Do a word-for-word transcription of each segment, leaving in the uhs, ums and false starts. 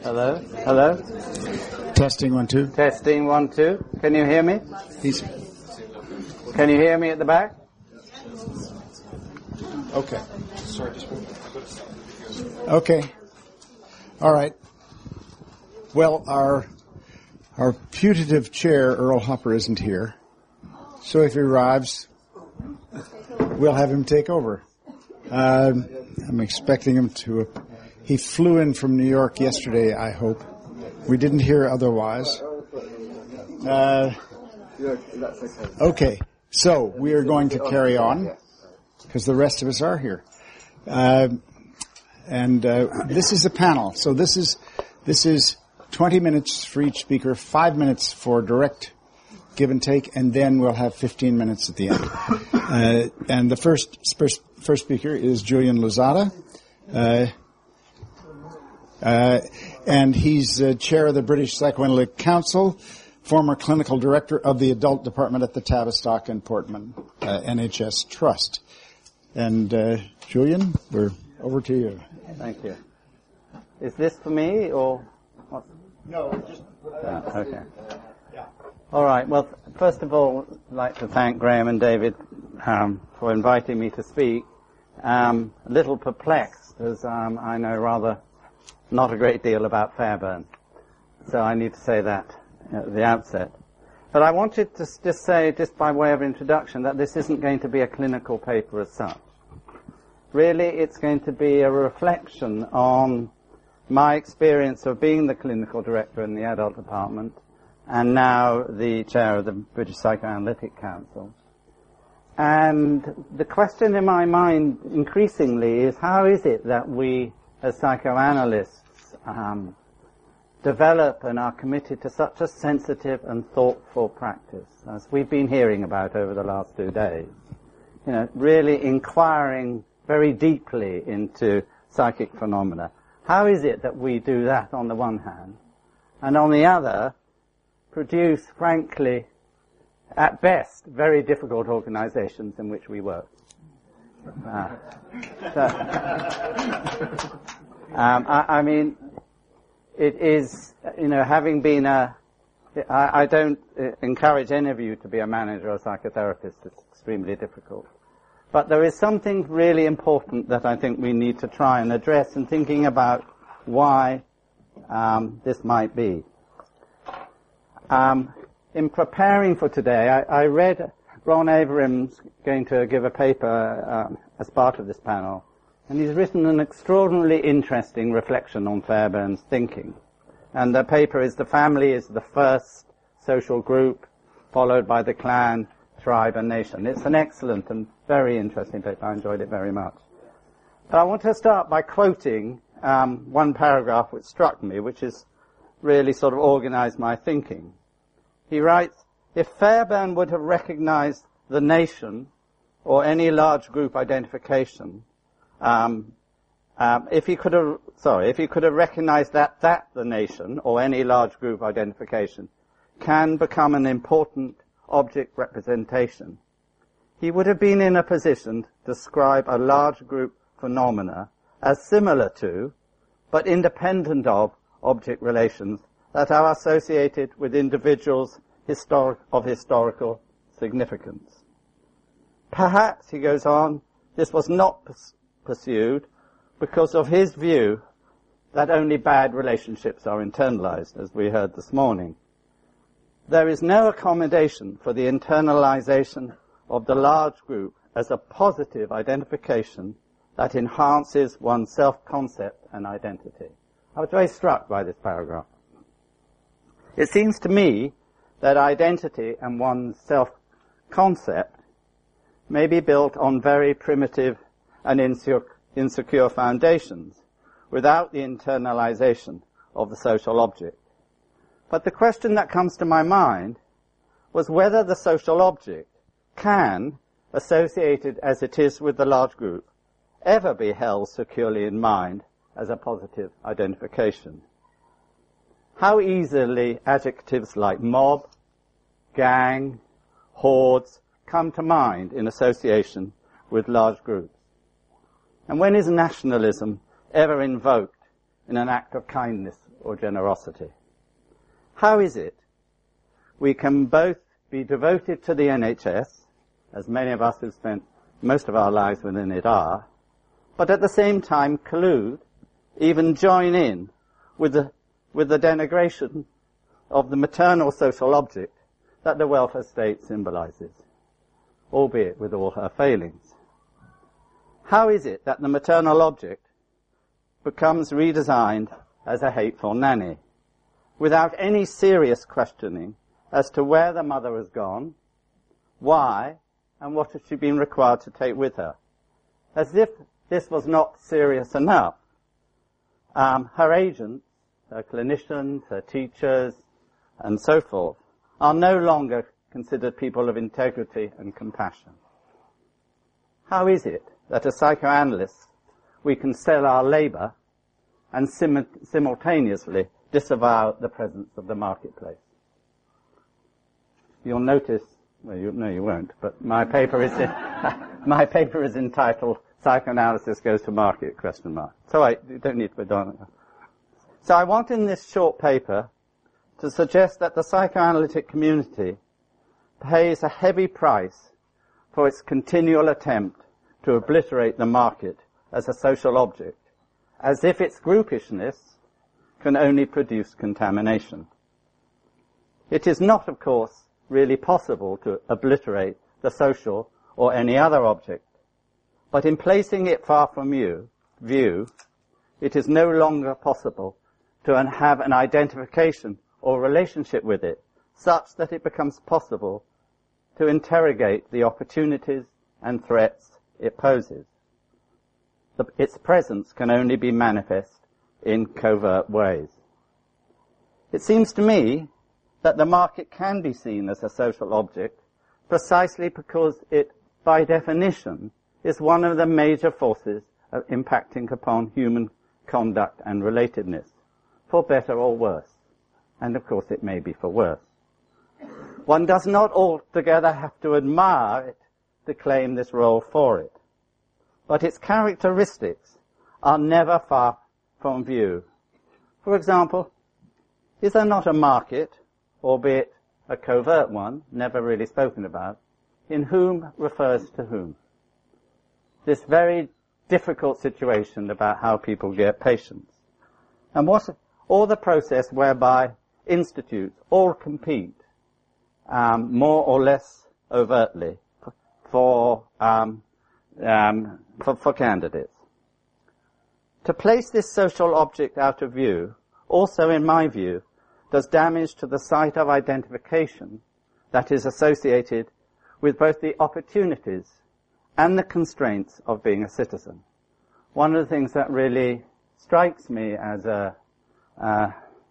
Hello? Hello? Testing one, two. Testing one, two. Can you hear me? He's... Can you hear me at the back? Okay. Okay. All right. Well, our our putative chair, Earl Hopper, isn't here. So if he arrives, we'll have him take over. Uh, I'm expecting him to... Uh, he flew in from New York yesterday, I hope. We didn't hear otherwise. Uh, okay. So we are going to carry on, because the rest of us are here. Uh, and uh, this is a panel. So this is this is twenty minutes for each speaker, five minutes for direct give and take, and then we'll have fifteen minutes at the end. Uh, and the first, first first speaker is Julian Lozada. Uh, uh, and he's uh, chair of the British Psychoanalytic Council, former clinical director of the adult department at the Tavistock and Portman uh, N H S Trust. And uh, Julian, we're over to you. Thank you. Is this for me or what? No, just ah, okay. Yeah. All right. Well, first of all, I'd like to thank Graham and David um, for inviting me to speak. Um, a little perplexed, as um, I know rather not a great deal about Fairbairn, so I need to say that at the outset. But I wanted to just say, just by way of introduction, that this isn't going to be a clinical paper as such. Really, it's going to be a reflection on my experience of being the clinical director in the adult department and now the chair of the British Psychoanalytic Council. And the question in my mind increasingly is, how is it that we, as psychoanalysts, um, develop and are committed to such a sensitive and thoughtful practice, as we've been hearing about over the last two days? You know, really inquiring very deeply into psychic phenomena. How is it that we do that on the one hand, and on the other, produce, frankly, at best, very difficult organizations in which we work? Uh, so, um, I, I mean, it is, you know, having been a, I, I don't encourage any of you to be a manager or a psychotherapist. It's extremely difficult. But there is something really important that I think we need to try and address in thinking about why um, this might be. Um, in preparing for today, I, I read Ron Averim's going to give a paper um, as part of this panel, and he's written an extraordinarily interesting reflection on Fairbairn's thinking. And the paper is "The Family is the First Social Group, followed by the Clan, Tribe and Nation." It's an excellent and very interesting paper. I enjoyed it very much. But I want to start by quoting um, one paragraph which struck me, which has really sort of organized my thinking. He writes, "If Fairbairn would have recognized the nation or any large group identification, um, um, if he could have, sorry, if he could have recognized that that the nation or any large group identification can become an important object representation, he would have been in a position to describe a large group phenomena as similar to, but independent of, object relations that are associated with individuals historic, of historical significance. Perhaps," he goes on, "this was not pers- pursued because of his view that only bad relationships are internalized, as we heard this morning. There is no accommodation for the internalization of the large group as a positive identification that enhances one's self-concept and identity." I was very struck by this paragraph. It seems to me that identity and one's self-concept may be built on very primitive and insecure, insecure foundations without the internalization of the social object. But the question that comes to my mind was whether the social object can, associated as it is with the large group, ever be held securely in mind as a positive identification. How easily adjectives like mob, gang, hordes come to mind in association with large groups. And when is nationalism ever invoked in an act of kindness or generosity? How is it we can both be devoted to the N H S, as many of us who've spent most of our lives within it are, but at the same time collude, even join in, with the, with the denigration of the maternal social object that the welfare state symbolizes, albeit with all her failings? How is it that the maternal object becomes redesigned as a hateful nanny, without any serious questioning as to where the mother has gone, why, and what has she been required to take with her? As if this was not serious enough, um, her agents, her clinicians, her teachers, and so forth, are no longer considered people of integrity and compassion. How is it that as psychoanalysts we can sell our labor and sim- simultaneously disavow the presence of the marketplace? You'll notice, well, you, no you won't, but my paper is in, my paper is entitled Psychoanalysis Goes to Market, question mark. So I you don't need to put on it. So I want in this short paper to suggest that the psychoanalytic community pays a heavy price for its continual attempt to obliterate the market as a social object, as if its groupishness can only produce contamination. It is not, of course, really possible to obliterate the social or any other object, but in placing it far from you, view, it is no longer possible to have an identification or relationship with it such that it becomes possible to interrogate the opportunities and threats it poses. The, its presence can only be manifest in covert ways. It seems to me that the market can be seen as a social object precisely because it, by definition, is one of the major forces of impacting upon human conduct and relatedness, for better or worse. And of course it may be for worse. One does not altogether have to admire it to claim this role for it, but its characteristics are never far from view. For example, is there not a market, albeit a covert one, never really spoken about, in whom refers to whom? This very difficult situation about how people get patients. And what, or the process whereby institutes all compete, um, more or less overtly, for, um, um, for, for candidates. To place this social object out of view also, in my view, does damage to the site of identification that is associated with both the opportunities and the constraints of being a citizen. One of the things that really strikes me as a, uh,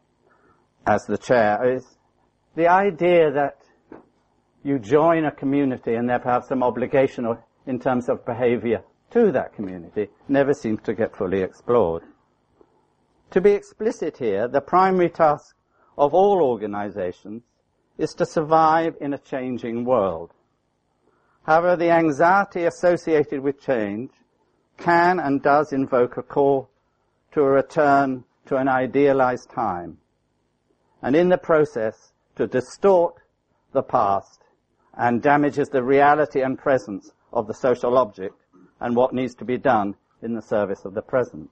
as the chair is the idea that you join a community and therefore have some obligation or, in terms of behavior to that community never seems to get fully explored. To be explicit here, the primary task of all organizations is to survive in a changing world. However, the anxiety associated with change can and does invoke a call to a return to an idealized time, and in the process to distort the past and damages the reality and presence of the social object and what needs to be done in the service of the present.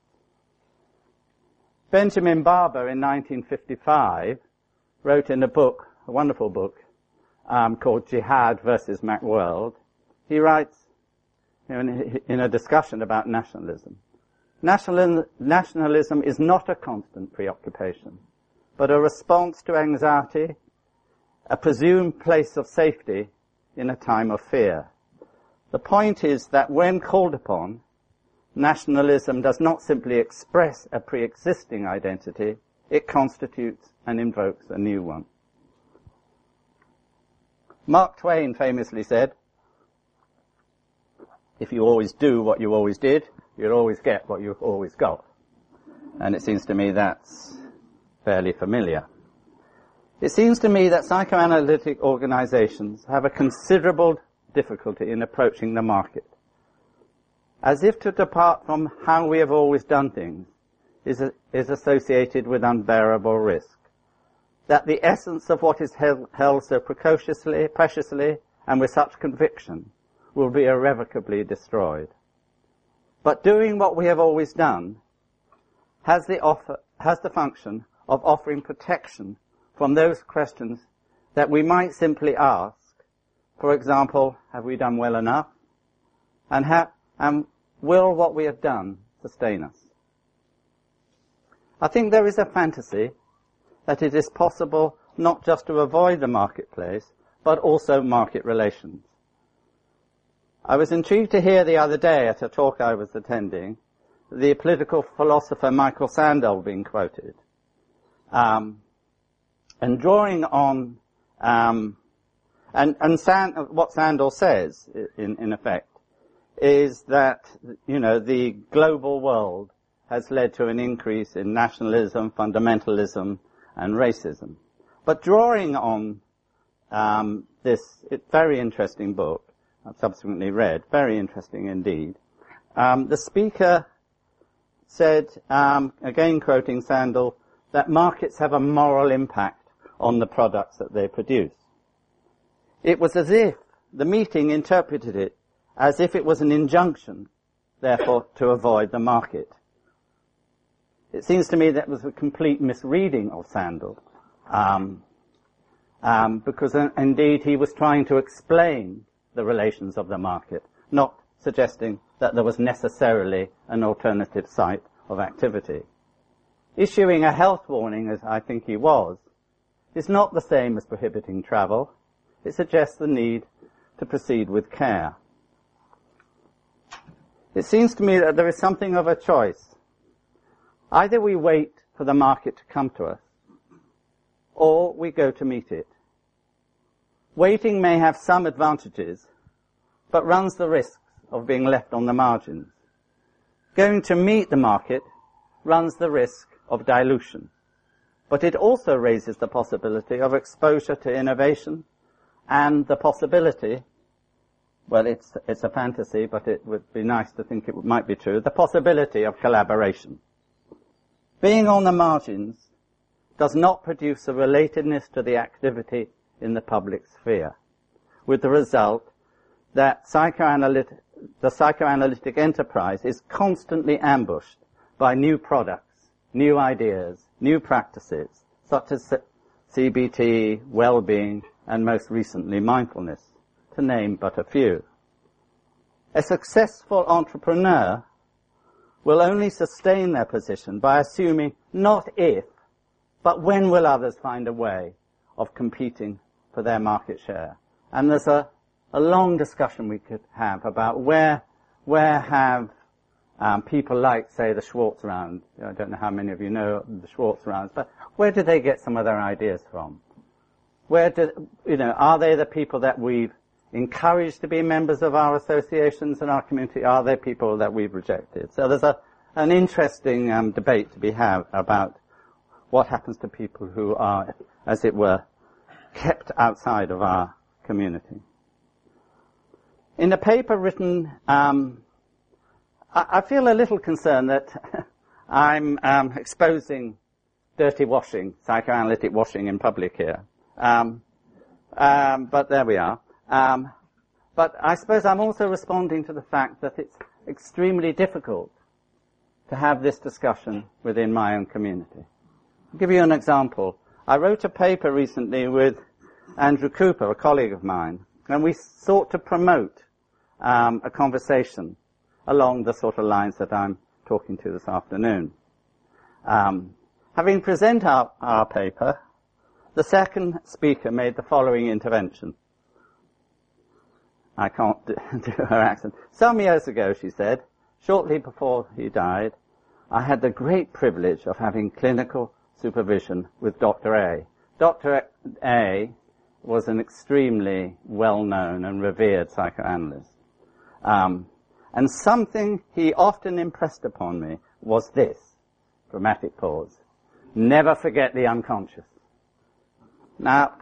Benjamin Barber in nineteen fifty-five wrote in a book, a wonderful book, um, called Jihad versus Macworld. He writes, you know, in, in a discussion about nationalism, Nationalism, nationalism is not a constant preoccupation, but a response to anxiety, a presumed place of safety in a time of fear. The point is that when called upon, nationalism does not simply express a pre-existing identity, it constitutes and invokes a new one. Mark Twain famously said, if you always do what you always did, you'll always get what you've always got. And it seems to me that's fairly familiar. It seems to me that psychoanalytic organizations have a considerable difficulty in approaching the market. As if to depart from how we have always done things is, a, is associated with unbearable risk, that the essence of what is held, held so precociously, preciously, and with such conviction will be irrevocably destroyed. But doing what we have always done has the offer, has the function of offering protection from those questions that we might simply ask. For example, have we done well enough? And, ha- and will what we have done sustain us? I think there is a fantasy that it is possible not just to avoid the marketplace, but also market relations. I was intrigued to hear the other day at a talk I was attending, the political philosopher Michael Sandel being quoted. Um, and drawing on, um, and, and Sand, what Sandel says, in, in effect, is that, you know, the global world has led to an increase in nationalism, fundamentalism, and racism. But drawing on um, this it, very interesting book, I've subsequently read, very interesting indeed, um, the speaker said, um, again quoting Sandel, that markets have a moral impact on the products that they produce. It was as if the meeting interpreted it as if it was an injunction, therefore, to avoid the market. It seems to me that was a complete misreading of Sandel, um, um, because uh, indeed he was trying to explain the relations of the market, not suggesting that there was necessarily an alternative site of activity. Issuing a health warning, as I think he was, is not the same as prohibiting travel. It suggests the need to proceed with care. It seems to me that there is something of a choice. Either we wait for the market to come to us, or we go to meet it. Waiting may have some advantages, but runs the risk of being left on the margins. Going to meet the market runs the risk of dilution, but it also raises the possibility of exposure to innovation and the possibility, well, it's, it's a fantasy, but it would be nice to think it might be true, the possibility of collaboration. Being on the margins does not produce a relatedness to the activity in the public sphere, with the result that psychoanalytic, the psychoanalytic enterprise is constantly ambushed by new products, new ideas, new practices, such as C B T, well-being, and most recently mindfulness, to name but a few. A successful entrepreneur will only sustain their position by assuming not if, but when will others find a way of competing for their market share. And there's a, a long discussion we could have about where, where have um, people like, say, the Schwartz round, I don't know how many of you know the Schwartz rounds, but where do they get some of their ideas from? Where do, you know, are they the people that we've encouraged to be members of our associations and our community? Are they people that we've rejected? So there's a, an interesting um, debate to be had about what happens to people who are, as it were, kept outside of our community. In a paper written, um, I, I feel a little concerned that I'm um, exposing dirty washing, psychoanalytic washing in public here. Um, um, but there we are. Um, but I suppose I'm also responding to the fact that it's extremely difficult to have this discussion within my own community. I'll give you an example. I wrote a paper recently with Andrew Cooper, a colleague of mine, and we sought to promote um, a conversation along the sort of lines that I'm talking to this afternoon. Um, having presented our, our paper, the second speaker made the following intervention. I can't do, do her accent. Some years ago, she said, shortly before he died, I had the great privilege of having clinical supervision with Doctor A. Doctor A was an extremely well-known and revered psychoanalyst. Um, and something he often impressed upon me was this, dramatic pause, never forget the unconscious. Now,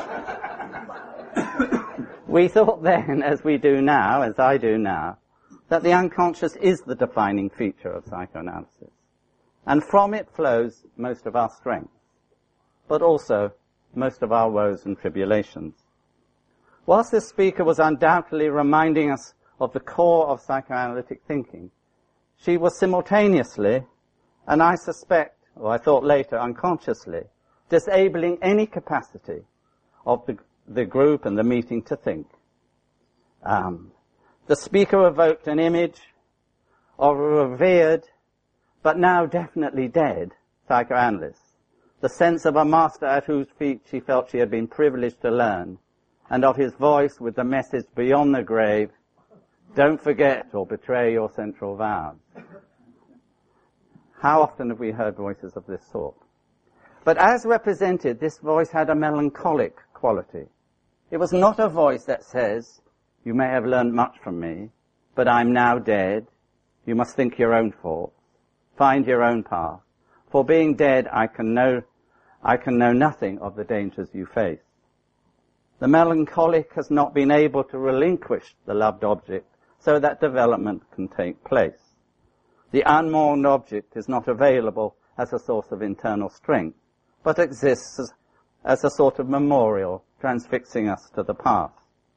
we thought then, as we do now, as I do now, that the unconscious is the defining feature of psychoanalysis, and from it flows most of our strengths, but also most of our woes and tribulations. Whilst this speaker was undoubtedly reminding us of the core of psychoanalytic thinking, she was simultaneously, and I suspect, or I thought later unconsciously, disabling any capacity of the, the group and the meeting to think. Um, the speaker evoked an image of a revered, but now definitely dead, psychoanalyst, the sense of a master at whose feet she felt she had been privileged to learn, and of his voice with the message beyond the grave, don't forget or betray your central vows. How often have we heard voices of this sort? But as represented, this voice had a melancholic quality. It was not a voice that says, you may have learned much from me, but I'm now dead. You must think your own thoughts. Find your own path. For being dead, I can know, I can know nothing of the dangers you face. The melancholic has not been able to relinquish the loved object so that development can take place. The unmourned object is not available as a source of internal strength, but exists as, as a sort of memorial transfixing us to the past.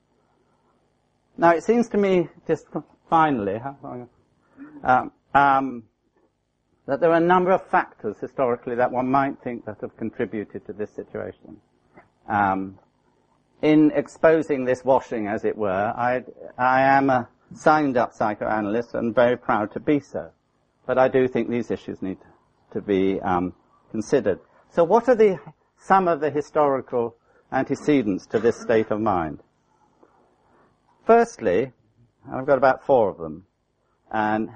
Now, it seems to me, just finally, um, um, that there are a number of factors historically that one might think that have contributed to this situation. Um, in exposing this washing, as it were, I, I am a signed-up psychoanalyst and very proud to be so. But I do think these issues need to be um, considered. So what are the some of the historical antecedents to this state of mind? Firstly, I've got about four of them, and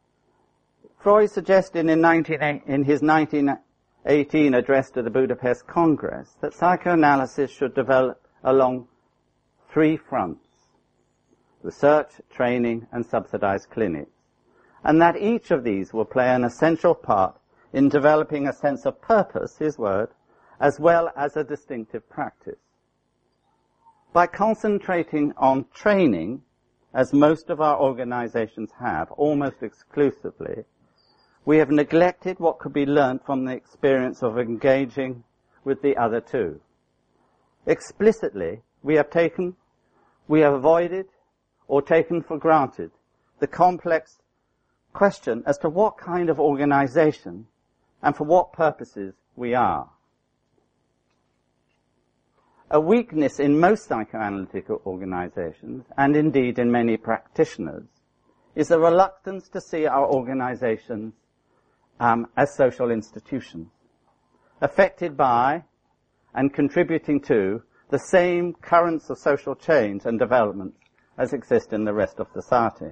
Freud suggested in, nineteen, in his nineteen eighteen address to the Budapest Congress that psychoanalysis should develop along three fronts: research, training, and subsidized clinics, and that each of these will play an essential part in developing a sense of purpose, his word, as well as a distinctive practice. By concentrating on training, as most of our organizations have, almost exclusively, we have neglected what could be learnt from the experience of engaging with the other two. Explicitly, we have taken, we have avoided, or taken for granted the complex question as to what kind of organization and for what purposes we are. A weakness in most psychoanalytic organizations, and indeed in many practitioners, is the reluctance to see our organizations um, as social institutions, affected by and contributing to the same currents of social change and development as exist in the rest of society.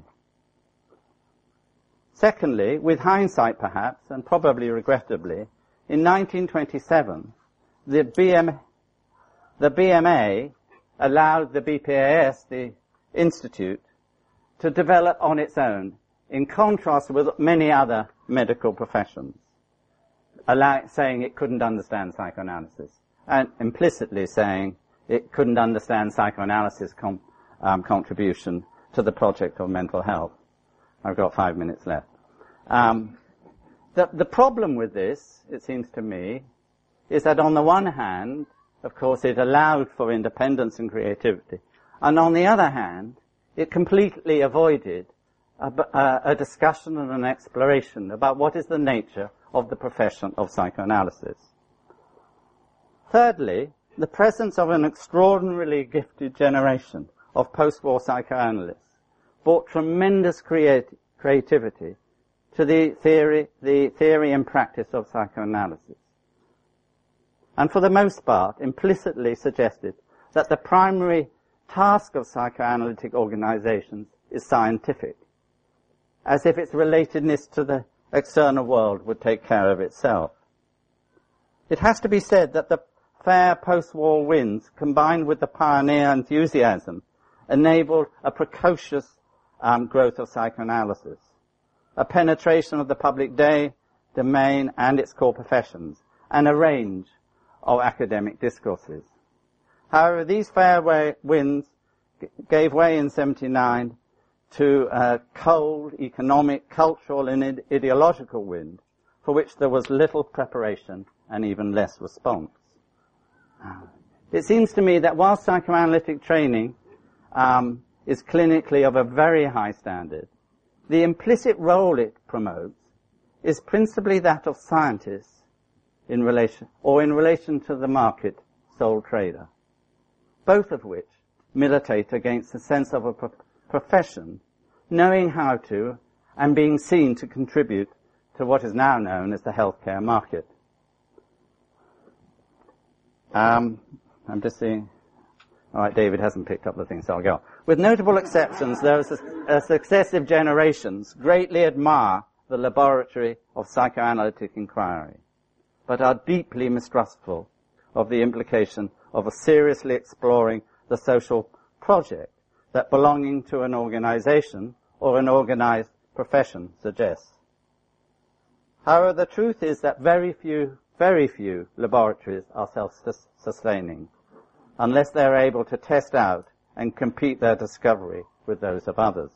Secondly, with hindsight perhaps, and probably regrettably, in nineteen twenty-seven, the B M, the B M A allowed the B P A S, the Institute, to develop on its own, in contrast with many other medical professions, allow, saying it couldn't understand psychoanalysis, and implicitly saying it couldn't understand psychoanalysis com, um, contribution to the project of mental health. I've got five minutes left. Um, the, the problem with this, it seems to me, is that on the one hand, of course, it allowed for independence and creativity, and on the other hand, it completely avoided a, a, a discussion and an exploration about what is the nature of the profession of psychoanalysis. Thirdly, the presence of an extraordinarily gifted generation of post-war psychoanalysts brought tremendous creati- creativity to the theory, the theory and practice of psychoanalysis, and for the most part implicitly suggested that the primary task of psychoanalytic organizations is scientific, as if its relatedness to the external world would take care of itself. It has to be said that the fair post-war winds, combined with the pioneer enthusiasm, enabled a precocious um, growth of psychoanalysis, a penetration of the public day, domain, and its core professions, and a range of academic discourses. However, these fair way winds g- gave way in seventy-nine to a cold economic, cultural and ide- ideological wind for which there was little preparation and even less response. It seems to me that while psychoanalytic training um, is clinically of a very high standard, the implicit role it promotes is principally that of scientists in relation, or in relation to the market sole trader, both of which militate against the sense of a pro- profession knowing how to and being seen to contribute to what is now known as the healthcare market. Um, I'm just seeing. All right, David hasn't picked up the thing, so I'll go. With notable exceptions, those uh, successive generations greatly admire the laboratory of psychoanalytic inquiry, but are deeply mistrustful of the implication of a seriously exploring the social project that belonging to an organization or an organized profession suggests. However, the truth is that very few, very few laboratories are self-sustaining, unless they are able to test out and compete their discovery with those of others.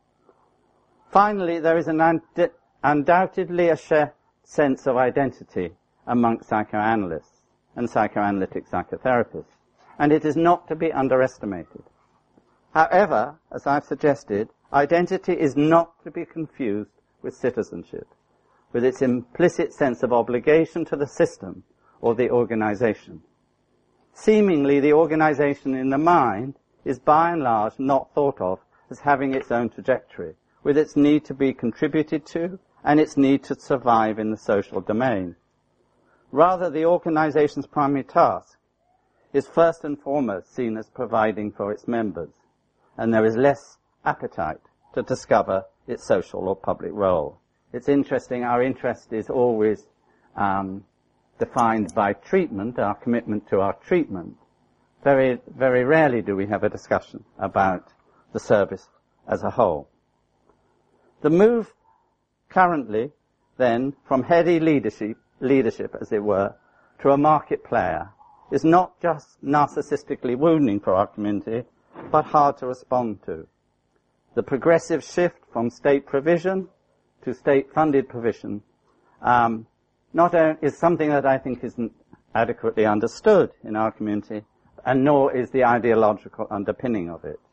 Finally, there is an und- undoubtedly a shared sense of identity amongst psychoanalysts and psychoanalytic psychotherapists, and it is not to be underestimated. However, as I've suggested, identity is not to be confused with citizenship, with its implicit sense of obligation to the system or the organization. Seemingly, the organization in the mind is by and large not thought of as having its own trajectory, with its need to be contributed to and its need to survive in the social domain. Rather, the organization's primary task is first and foremost seen as providing for its members, and there is less appetite to discover its social or public role. It's interesting, our interest is always um, defined by treatment, our commitment to our treatment. Very, very rarely do we have a discussion about the service as a whole. The move currently, then, from heady leadership, leadership, as it were, to a market player is not just narcissistically wounding for our community, but hard to respond to. The progressive shift from state provision to state-funded provision um, not only is something that I think isn't adequately understood in our community, and nor is the ideological underpinning of it.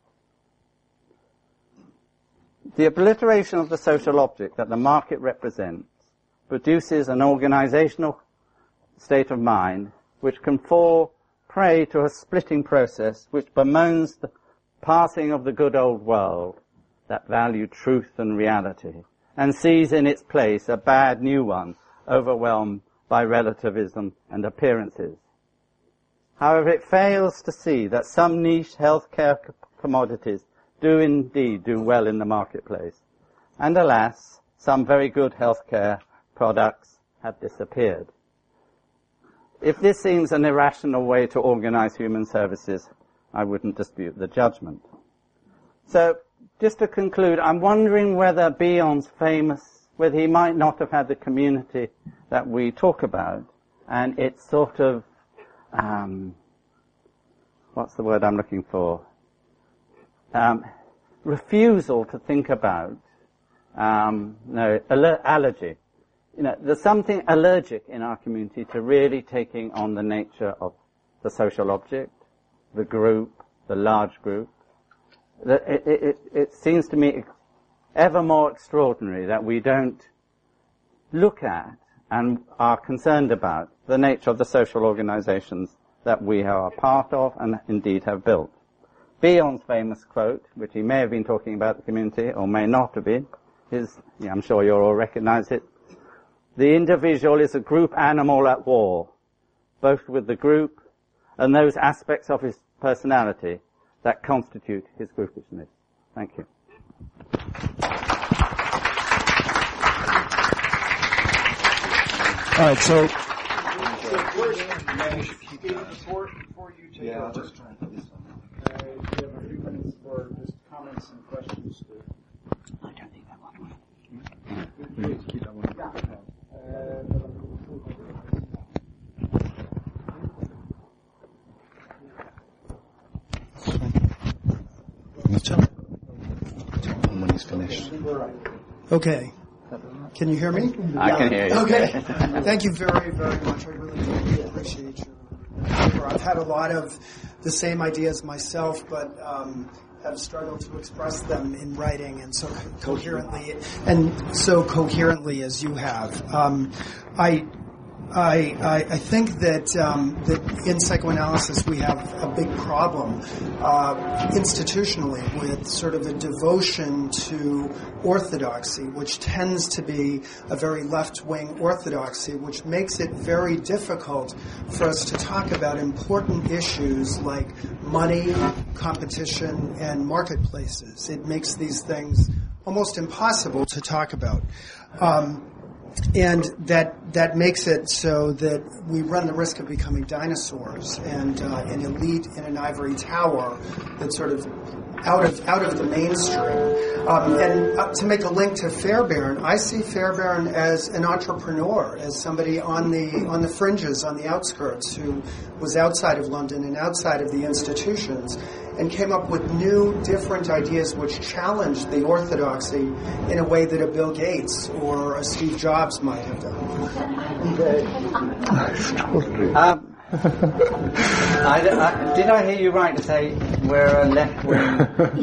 The obliteration of the social object that the market represents produces an organizational state of mind which can fall prey to a splitting process which bemoans the passing of the good old world that valued truth and reality, and sees in its place a bad new one overwhelmed by relativism and appearances. However, it fails to see that some niche healthcare commodities do indeed do well in the marketplace, and alas, some very good healthcare products have disappeared. If this seems an irrational way to organize human services, I wouldn't dispute the judgment. So, just to conclude, I'm wondering whether Bion's famous, whether he might not have had the community that we talk about, and it's sort of, um, what's the word I'm looking for? Um, refusal to think about, um, no, aller- allergy. You know, there's something allergic in our community to really taking on the nature of the social object, the group, the large group. It, it, it, it seems to me ever more extraordinary that we don't look at and are concerned about the nature of the social organizations that we are a part of and indeed have built. Bion's famous quote, which he may have been talking about the community or may not have been, is, yeah, I'm sure you all recognize it, "The individual is a group animal at war, both with the group and those aspects of his personality that constitute his groupishness." Thank you. All right, so... Before you take Yeah, I'll over, just try and put this on. uh, you have a few minutes for just comments and questions. To, I don't think that one please, keep that one. That's all. All right. Okay. Can you hear me? I can hear you. Okay. Thank you very, very much. I really do appreciate your paper. I've had a lot of the same ideas myself, but um, have struggled to express them in writing and so co- coherently and so coherently as you have. Um, I. I, I, I think that, um, that in psychoanalysis we have a big problem uh, institutionally with sort of a devotion to orthodoxy, which tends to be a very left-wing orthodoxy, which makes it very difficult for us to talk about important issues like money, competition, and marketplaces. It makes these things almost impossible to talk about. Um, And that that makes it so that we run the risk of becoming dinosaurs and uh, an elite in an ivory tower that's sort of out of out of the mainstream. Um, and uh, to make a link to Fairbairn, I see Fairbairn as an entrepreneur, as somebody on the on the fringes, on the outskirts, who was outside of London and outside of the institutions, and came up with new, different ideas which challenged the orthodoxy in a way that a Bill Gates or a Steve Jobs might have done. Um, I, I, did I hear you right to say we're a left-wing?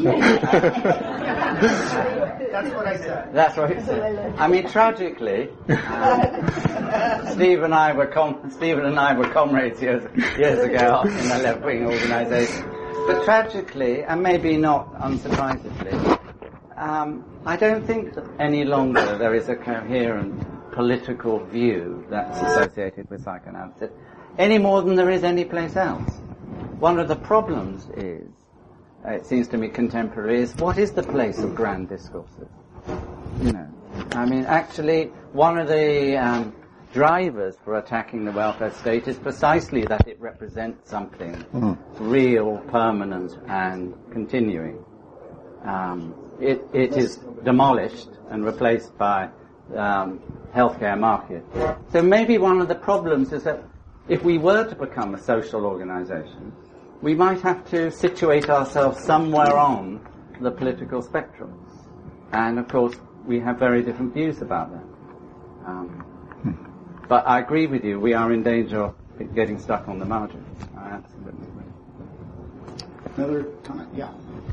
That's what I said. That's what you said. I mean, tragically, um, Steve and I were com- Stephen and I were comrades years years ago in a left-wing organisation. But tragically, and maybe not unsurprisingly, um, I don't think that any longer there is a coherent political view that's associated with psychoanalysis, any more than there is any place else. One of the problems is, uh, it seems to me contemporary, is what is the place of grand discourses? You know, I mean, actually, one of the um, drivers for attacking the welfare state is precisely that it represents something mm. real, permanent, and continuing. Um, it, it is demolished and replaced by um, healthcare market. So maybe one of the problems is that if we were to become a social organization, we might have to situate ourselves somewhere on the political spectrum. And of course, we have very different views about that. Um, But I agree with you, we are in danger of getting stuck on the margin. I absolutely agree. Another comment? Yeah.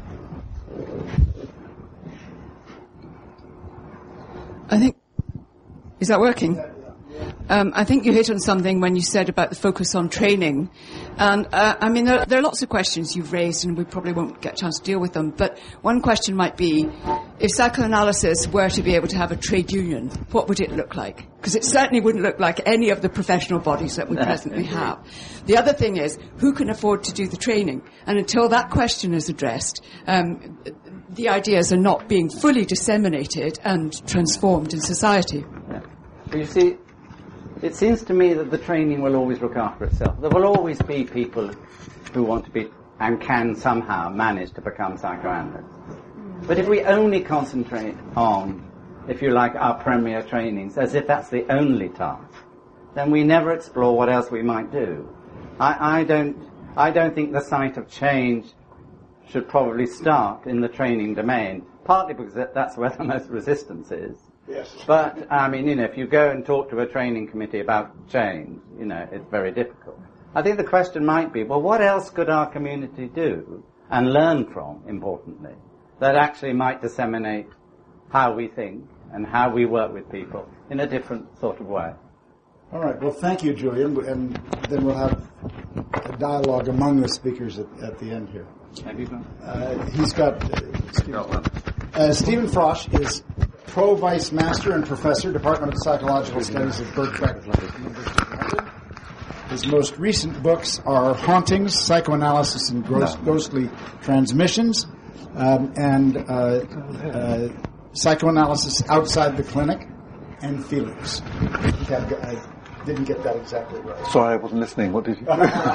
I think, is that working? Um, I think you hit on something when you said about the focus on training. And, uh, I mean, there, there are lots of questions you've raised, and we probably won't get a chance to deal with them. But one question might be, if psychoanalysis were to be able to have a trade union, what would it look like? Because it certainly wouldn't look like any of the professional bodies that we presently have. The other thing is, who can afford to do the training? And until that question is addressed, um, the ideas are not being fully disseminated and transformed in society. Yeah. You see, it seems to me that the training will always look after itself. There will always be people who want to be and can somehow manage to become psychoanalysts. But if we only concentrate on, if you like, our premier trainings, as if that's the only task, then we never explore what else we might do. I, I don't, I don't think the site of change should probably start in the training domain, partly because that's where the most resistance is. Yes. But, I mean, you know, if you go and talk to a training committee about change, you know, it's very difficult. I think the question might be, well, what else could our community do and learn from, importantly, that actually might disseminate how we think and how we work with people in a different sort of way? All right. Well, thank you, Julian. And then we'll have a dialogue among the speakers at, at the end here. Have you got? Uh, he's got... Uh, Stephen, uh, Stephen Frosch is Pro Vice Master and Professor, Department of Psychological Studies at Birkbeck University of London. His most recent books are Hauntings, Psychoanalysis and Gross, Ghostly Transmissions, um, and uh, uh, Psychoanalysis Outside the Clinic, and Felix. I didn't get that exactly right. Sorry, I wasn't listening. What did you...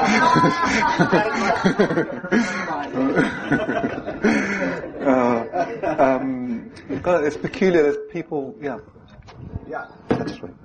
uh, um, but it's peculiar. There's people... Yeah. Yeah. That's right.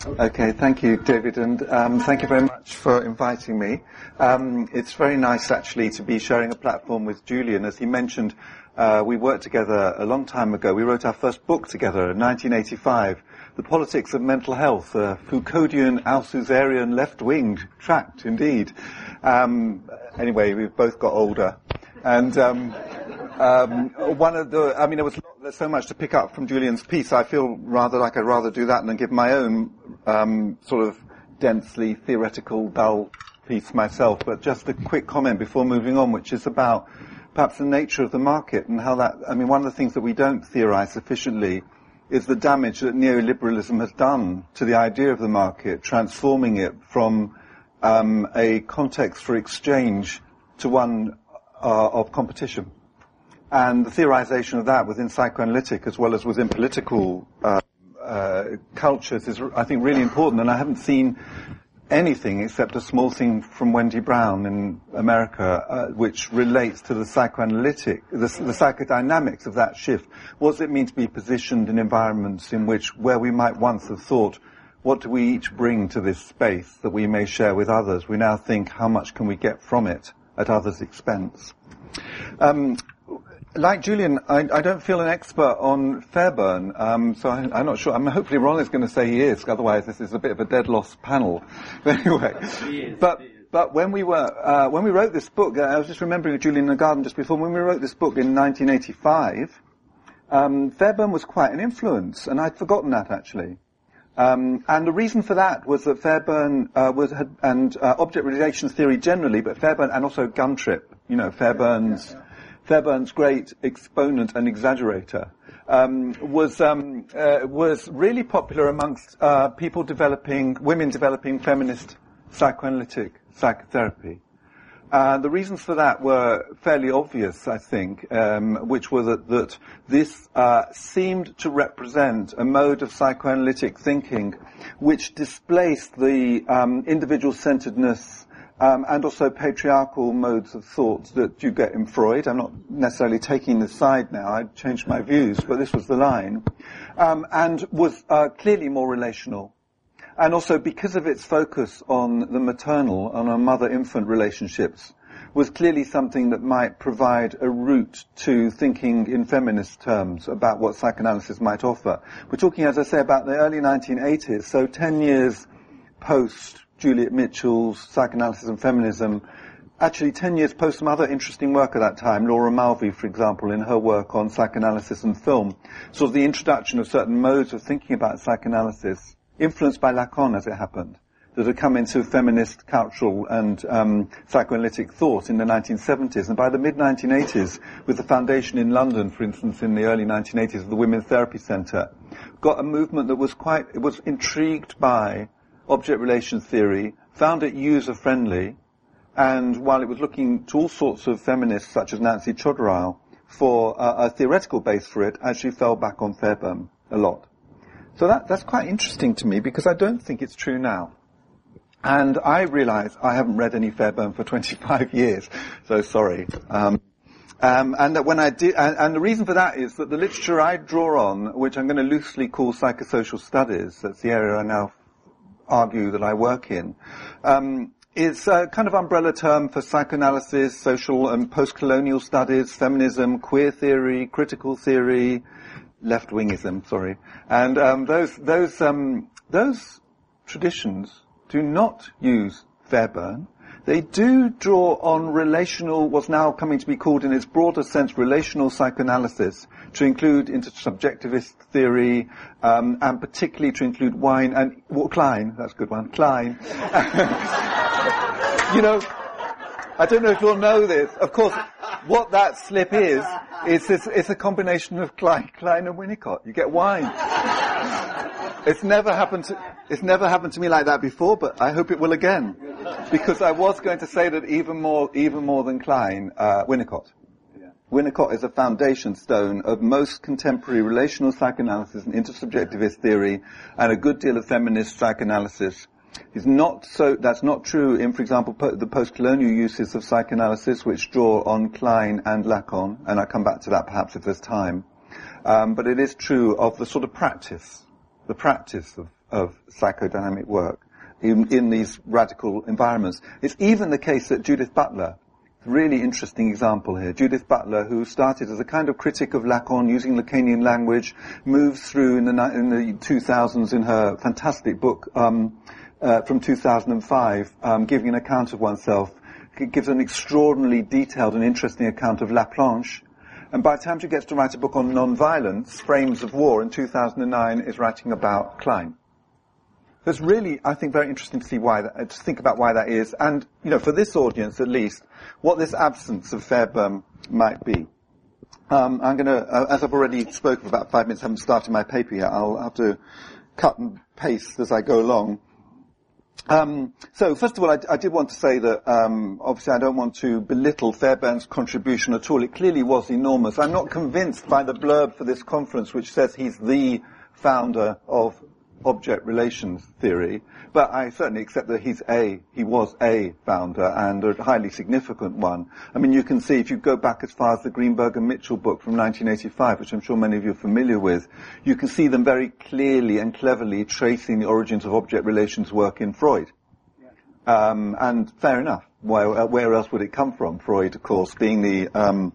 Okay, thank you, David, and um, thank you very much for inviting me. Um, it's very nice, actually, to be sharing a platform with Julian. As he mentioned, uh, we worked together a long time ago. We wrote our first book together in nineteen eighty-five, The Politics of Mental Health, a Foucauldian, Althuserian, left-winged tract, indeed. Um, anyway, we've both got older. And um, um, one of the, I mean, there was there's so much to pick up from Julian's piece. I feel rather like I'd rather do that than give my own um, sort of densely theoretical, dull piece myself. But just a quick comment before moving on, which is about perhaps the nature of the market and how that, I mean, one of the things that we don't theorize sufficiently is the damage that neoliberalism has done to the idea of the market, transforming it from um, a context for exchange to one uh, of competition. And the theorization of that within psychoanalytic as well as within political uh, uh, cultures is, I think, really important. And I haven't seen anything except a small thing from Wendy Brown in America, uh, which relates to the psychoanalytic, the, the psychodynamics of that shift. What does it mean to be positioned in environments in which, where we might once have thought, what do we each bring to this space that we may share with others? We now think, how much can we get from it at others' expense? Um, Like Julian, I, I don't feel an expert on Fairbairn, um, so I, I'm not sure. I mean, hopefully Ron is going to say he is, otherwise this is a bit of a dead lost panel. Anyway, he is, but he is. but when we were uh, when we wrote this book, uh, I was just remembering Julian in the garden just before. When we wrote this book in nineteen eighty-five, um, Fairbairn was quite an influence, and I'd forgotten that actually. Um, and the reason for that was that Fairbairn uh, was had, and uh, object relations theory generally, but Fairbairn and also Guntrip, you know, Fairbairn's. Yeah, yeah. Fairbairn's great exponent and exaggerator um, was um, uh, was really popular amongst uh, people developing, women developing feminist psychoanalytic psychotherapy. Uh, the reasons for that were fairly obvious, I think, um, which were that, that this uh, seemed to represent a mode of psychoanalytic thinking which displaced the um, individual-centeredness Um, and also patriarchal modes of thought that you get in Freud. I'm not necessarily taking the side now. I changed my views, but this was the line. Um, and was uh, clearly more relational. And also because of its focus on the maternal, on our mother-infant relationships, was clearly something that might provide a route to thinking in feminist terms about what psychoanalysis might offer. We're talking, as I say, about the early nineteen eighties, so ten years post Juliet Mitchell's Psychoanalysis and Feminism, actually ten years post some other interesting work at that time, Laura Mulvey, for example, in her work on psychoanalysis and film, sort of the introduction of certain modes of thinking about psychoanalysis, influenced by Lacan, as it happened, that had come into feminist, cultural and um, psychoanalytic thought in the nineteen seventies. And by the mid nineteen eighties, with the foundation in London, for instance, in the early nineteen eighties, of the Women's Therapy Centre, got a movement that was quite, it was intrigued by object relations theory, found it user-friendly, and while it was looking to all sorts of feminists, such as Nancy Chodorow, for uh, a theoretical base for it, actually fell back on Fairbairn a lot. So that, that's quite interesting to me, because I don't think it's true now. And I realize I haven't read any Fairbairn for twenty-five years, so sorry. Um, um, and that when I did, and, and the reason for that is that the literature I draw on, which I'm going to loosely call psychosocial studies, that's the area I now argue that I work in, um, is a kind of umbrella term for psychoanalysis, social and post-colonial studies, feminism, queer theory, critical theory, left-wingism, sorry. And um, those those um, those traditions do not use Fairbairn. They do draw on relational, what's now coming to be called in its broader sense, relational psychoanalysis, to include intersubjectivist theory, um, and particularly to include Wine and, well, Klein, that's a good one, Klein. You know, I don't know if you'll know this. Of course, what that slip is, is it's, it's a combination of Klein, Klein and Winnicott. You get wine. It's never happened to, it's never happened to me like that before, but I hope it will again. Because I was going to say that even more, even more than Klein, uh, Winnicott. Yeah. Winnicott is a foundation stone of most contemporary relational psychoanalysis and intersubjectivist theory, and a good deal of feminist psychoanalysis. Is not so, that's not true in, for example, po- the post-colonial uses of psychoanalysis, which draw on Klein and Lacan, and I'll come back to that perhaps if there's time. Um, but it is true of the sort of practice, the practice of of psychodynamic work in, in these radical environments. It's even the case that Judith Butler, really interesting example here. Judith Butler, who started as a kind of critic of Lacan using Lacanian language, moves through in the, in the two thousands in her fantastic book um, uh, from two thousand five, um, giving an account of oneself. It gives an extraordinarily detailed and interesting account of Laplanche. And by the time she gets to write a book on non-violence, Frames of War, in two thousand nine, is writing about Klein. So it's really, I think, very interesting to see why that, to think about why that is, and, you know, for this audience at least, what this absence of Fairbairn might be. Um, I'm going to, uh, as I've already spoken for about five minutes, I haven't started my paper yet. I'll have to cut and paste as I go along. Um, so, first of all, I, I did want to say that, um, obviously I don't want to belittle Fairbairn's contribution at all. It clearly was enormous. I'm not convinced by the blurb for this conference, which says he's the founder of object relations theory, but I certainly accept that he's a, he was a founder and a highly significant one. I mean, you can see if you go back as far as the Greenberg and Mitchell book from nineteen eighty-five, which I'm sure many of you are familiar with, you can see them very clearly and cleverly tracing the origins of object relations work in Freud. Um, and fair enough. Where, where else would it come from? Freud, of course, being the um,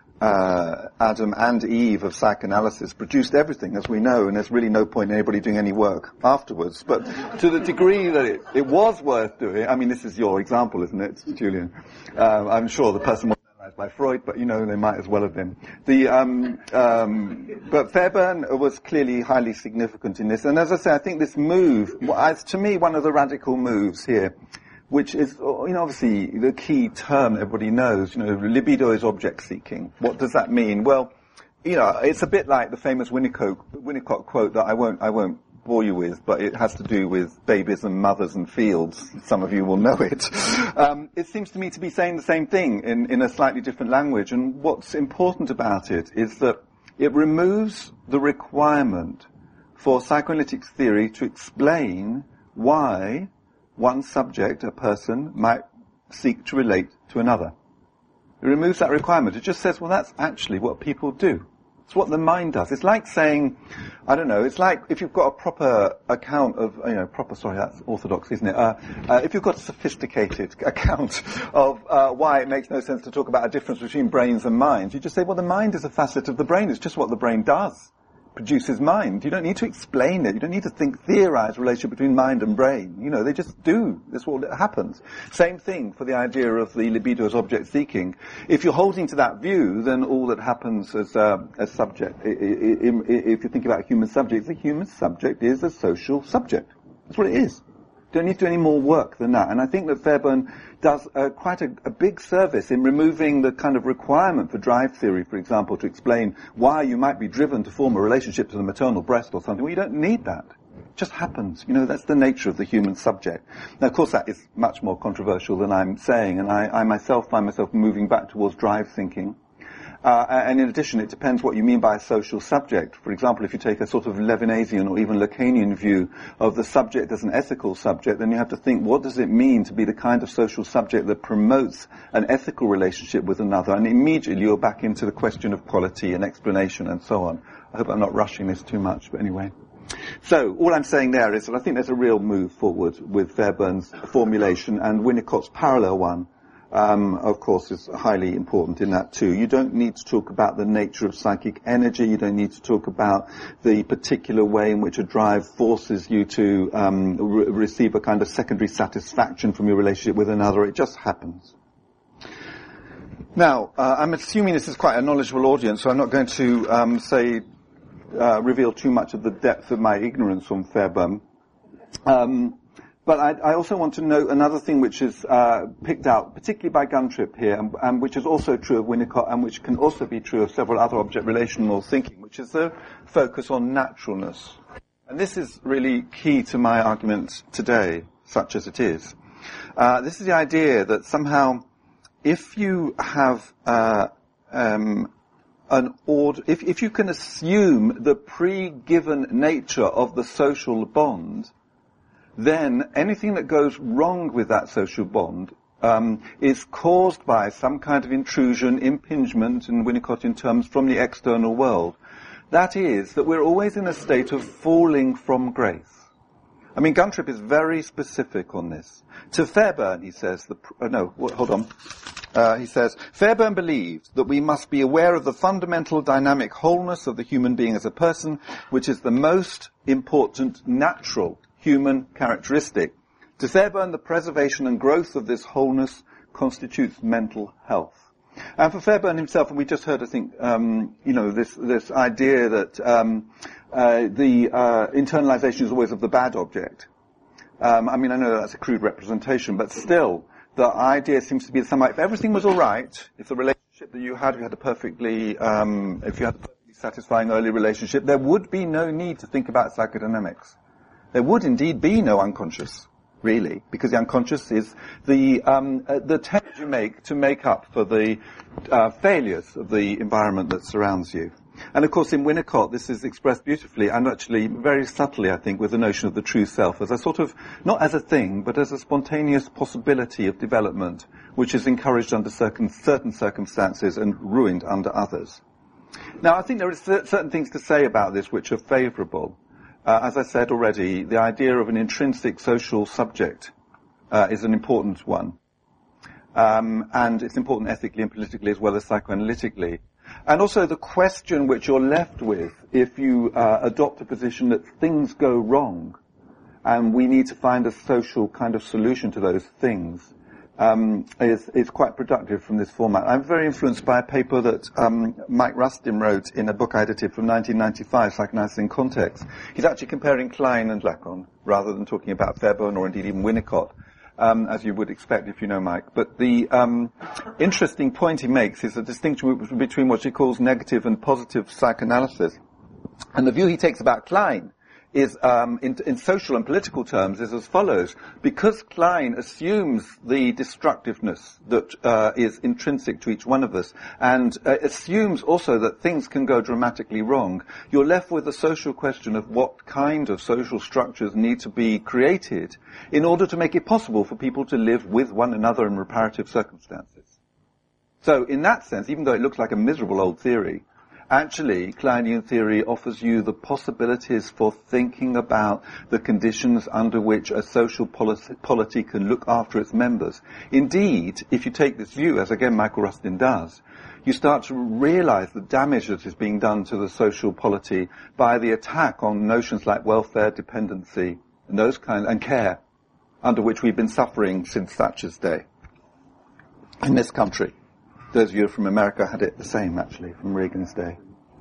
Uh, Adam and Eve of psychoanalysis, produced everything, as we know, and there's really no point in anybody doing any work afterwards. But to the degree that it, it was worth doing, I mean, this is your example, isn't it, Julian? Uh, I'm sure the person was analyzed by Freud, but, you know, they might as well have been. The, um, um, but Fairbairn was clearly highly significant in this. And as I say, I think this move, as to me, one of the radical moves here, which is, you know, obviously the key term everybody knows, you know, libido is object seeking. What does that mean? Well, you know, it's a bit like the famous Winnicott, Winnicott quote that I won't, I won't bore you with, but it has to do with babies and mothers and fields. Some of you will know it. Um, it seems to me to be saying the same thing in, in a slightly different language. And what's important about it is that it removes the requirement for psychoanalytic theory to explain why one subject, a person, might seek to relate to another. It removes that requirement. It just says, well, that's actually what people do. It's what the mind does. It's like saying, I don't know, it's like if you've got a proper account of, you know, proper, sorry, that's orthodox, isn't it? Uh, uh, if you've got a sophisticated account of uh, why it makes no sense to talk about a difference between brains and minds, you just say, well, the mind is a facet of the brain. It's just what the brain does. Produces mind. You don't need to explain it. You don't need to think, theorize relationship between mind and brain. You know, they just do. That's what happens. Same thing for the idea of the libido as object seeking. If you're holding to that view, then all that happens as a as subject, if you think about human subjects, the human subject is a social subject. That's what it is. Don't need to do any more work than that. And I think that Fairbairn does uh, quite a, a big service in removing the kind of requirement for drive theory, for example, to explain why you might be driven to form a relationship to the maternal breast or something. Well, you don't need that. It just happens. You know, that's the nature of the human subject. Now, of course, that is much more controversial than I'm saying, and I, I myself find myself moving back towards drive thinking. Uh, and in addition, it depends what you mean by a social subject. For example, if you take a sort of Levinasian or even Lacanian view of the subject as an ethical subject, then you have to think, what does it mean to be the kind of social subject that promotes an ethical relationship with another? And immediately you're back into the question of quality and explanation and so on. I hope I'm not rushing this too much, but anyway. So, all I'm saying there is that I think there's a real move forward with Fairbairn's formulation, and Winnicott's parallel one, Um, of course, is highly important in that too. You don't need to talk about the nature of psychic energy. You don't need to talk about the particular way in which a drive forces you to um, re- receive a kind of secondary satisfaction from your relationship with another. It just happens. Now, uh, I'm assuming this is quite a knowledgeable audience, so I'm not going to um, say uh, reveal too much of the depth of my ignorance on Fairbairn. Um, But I, I also want to note another thing which is uh, picked out, particularly by Guntrip here, and, and which is also true of Winnicott, and which can also be true of several other object relational thinking, which is the focus on naturalness. And this is really key to my argument today, such as it is. Uh, this is the idea that somehow, if you have uh, um, an order, if, if you can assume the pre-given nature of the social bond, then anything that goes wrong with that social bond um, is caused by some kind of intrusion, impingement, in Winnicottian terms, from the external world. That is, that we're always in a state of falling from grace. I mean, Guntrip is very specific on this. To Fairbairn, he says, the, uh, no, hold on. Uh, he says, Fairbairn believes that we must be aware of the fundamental dynamic wholeness of the human being as a person, which is the most important natural human characteristic. To Fairbairn, the preservation and growth of this wholeness constitutes mental health. And for Fairbairn himself, and we just heard, I think, um, you know, this this idea that um, uh, the uh, internalization is always of the bad object. Um, I mean, I know that's a crude representation, but still, the idea seems to be somewhat, if everything was all right, if the relationship that you had, if you had a perfectly, um, if you had a perfectly satisfying early relationship, there would be no need to think about psychodynamics. There would indeed be no unconscious. Really, because the unconscious is the um, uh, the attempt you make to make up for the uh, failures of the environment that surrounds you. And of course, in Winnicott, this is expressed beautifully and actually very subtly, I think, with the notion of the true self as a sort of, not as a thing, but as a spontaneous possibility of development, which is encouraged under certain, certain circumstances and ruined under others. Now, I think there are certain things to say about this which are favourable. Uh, as I said already, the idea of an intrinsic social subject uh, is an important one. Um, and it's important ethically and politically as well as psychoanalytically. And also the question which you're left with if you uh, adopt a position that things go wrong and we need to find a social kind of solution to those things um, is, is quite productive from this format. I'm very influenced by a paper that um, Mike Rustin wrote in a book I edited from nineteen ninety-five, Psychoanalysis in Context. He's actually comparing Klein and Lacan rather than talking about Fairbairn or indeed even Winnicott, um, as you would expect if you know Mike. But the um, interesting point he makes is a distinction between what he calls negative and positive psychoanalysis. And the view he takes about Klein is, um, in, in social and political terms, is as follows. Because Klein assumes the destructiveness that uh, is intrinsic to each one of us, and uh, assumes also that things can go dramatically wrong, you're left with the social question of what kind of social structures need to be created in order to make it possible for people to live with one another in reparative circumstances. So, in that sense, even though it looks like a miserable old theory, actually, Kleinian theory offers you the possibilities for thinking about the conditions under which a social polity, polity can look after its members. Indeed, if you take this view, as again Michael Rustin does, you start to realize the damage that is being done to the social polity by the attack on notions like welfare, dependency, and those kind, and care, under which we've been suffering since Thatcher's day in this country. Those of you from America had it the same, actually, from Reagan's day.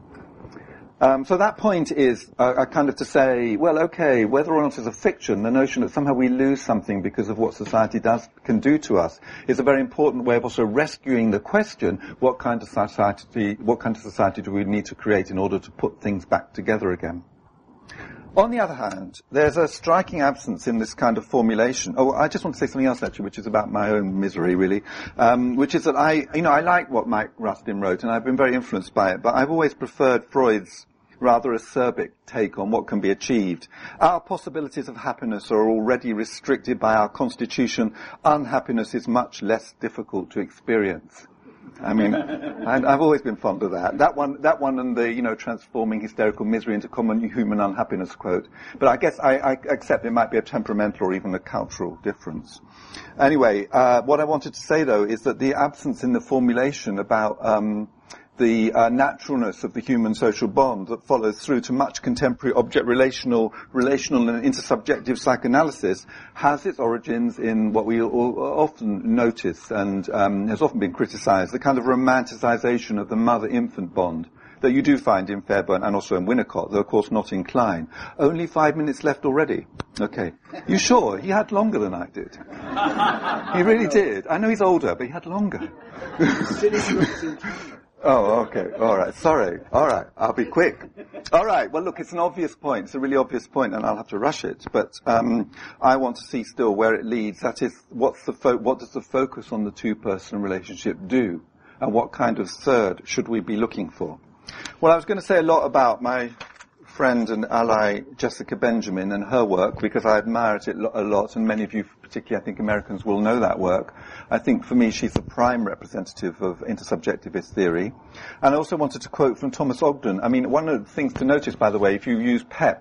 Um, so that point is uh, uh, kind of to say, well, okay, whether or not it's a fiction, the notion that somehow we lose something because of what society does can do to us is a very important way of also rescuing the question: what kind of society, what kind of society do we need to create in order to put things back together again? On the other hand, there's a striking absence in this kind of formulation. Oh, I just want to say something else, actually, which is about my own misery, really, um, which is that I, you know, I like what Mike Rustin wrote, and I've been very influenced by it, but I've always preferred Freud's rather acerbic take on what can be achieved. Our possibilities of happiness are already restricted by our constitution. Unhappiness is much less difficult to experience. I mean, and I've always been fond of that. That one, that one and the, you know, transforming hysterical misery into common human unhappiness quote. But I guess I, I accept it might be a temperamental or even a cultural difference. Anyway, uh, what I wanted to say though is that the absence in the formulation about, um, the uh, naturalness of the human social bond that follows through to much contemporary object relational, relational and intersubjective psychoanalysis has its origins in what we all often notice and um, has often been criticized, the kind of romanticization of the mother-infant bond that you do find in Fairbairn and also in Winnicott, though of course not in Klein. Only five minutes left already. Okay. You sure? He had longer than I did. He really did. I know he's older, but he had longer. Oh, okay. All right. Sorry. All right. I'll be quick. All right. Well, look, it's an obvious point. It's a really obvious point, and I'll have to rush it. But um, I want to see still where it leads. That is, what's the fo- what does the focus on the two-person relationship do, and what kind of third should we be looking for? Well, I was going to say a lot about my friend and ally Jessica Benjamin and her work, because I admire it a lot, and many of you, particularly I think Americans, will know that work. I think for me she's the prime representative of intersubjectivist theory. And I also wanted to quote from Thomas Ogden. I mean, one of the things to notice, by the way, if you use PEP,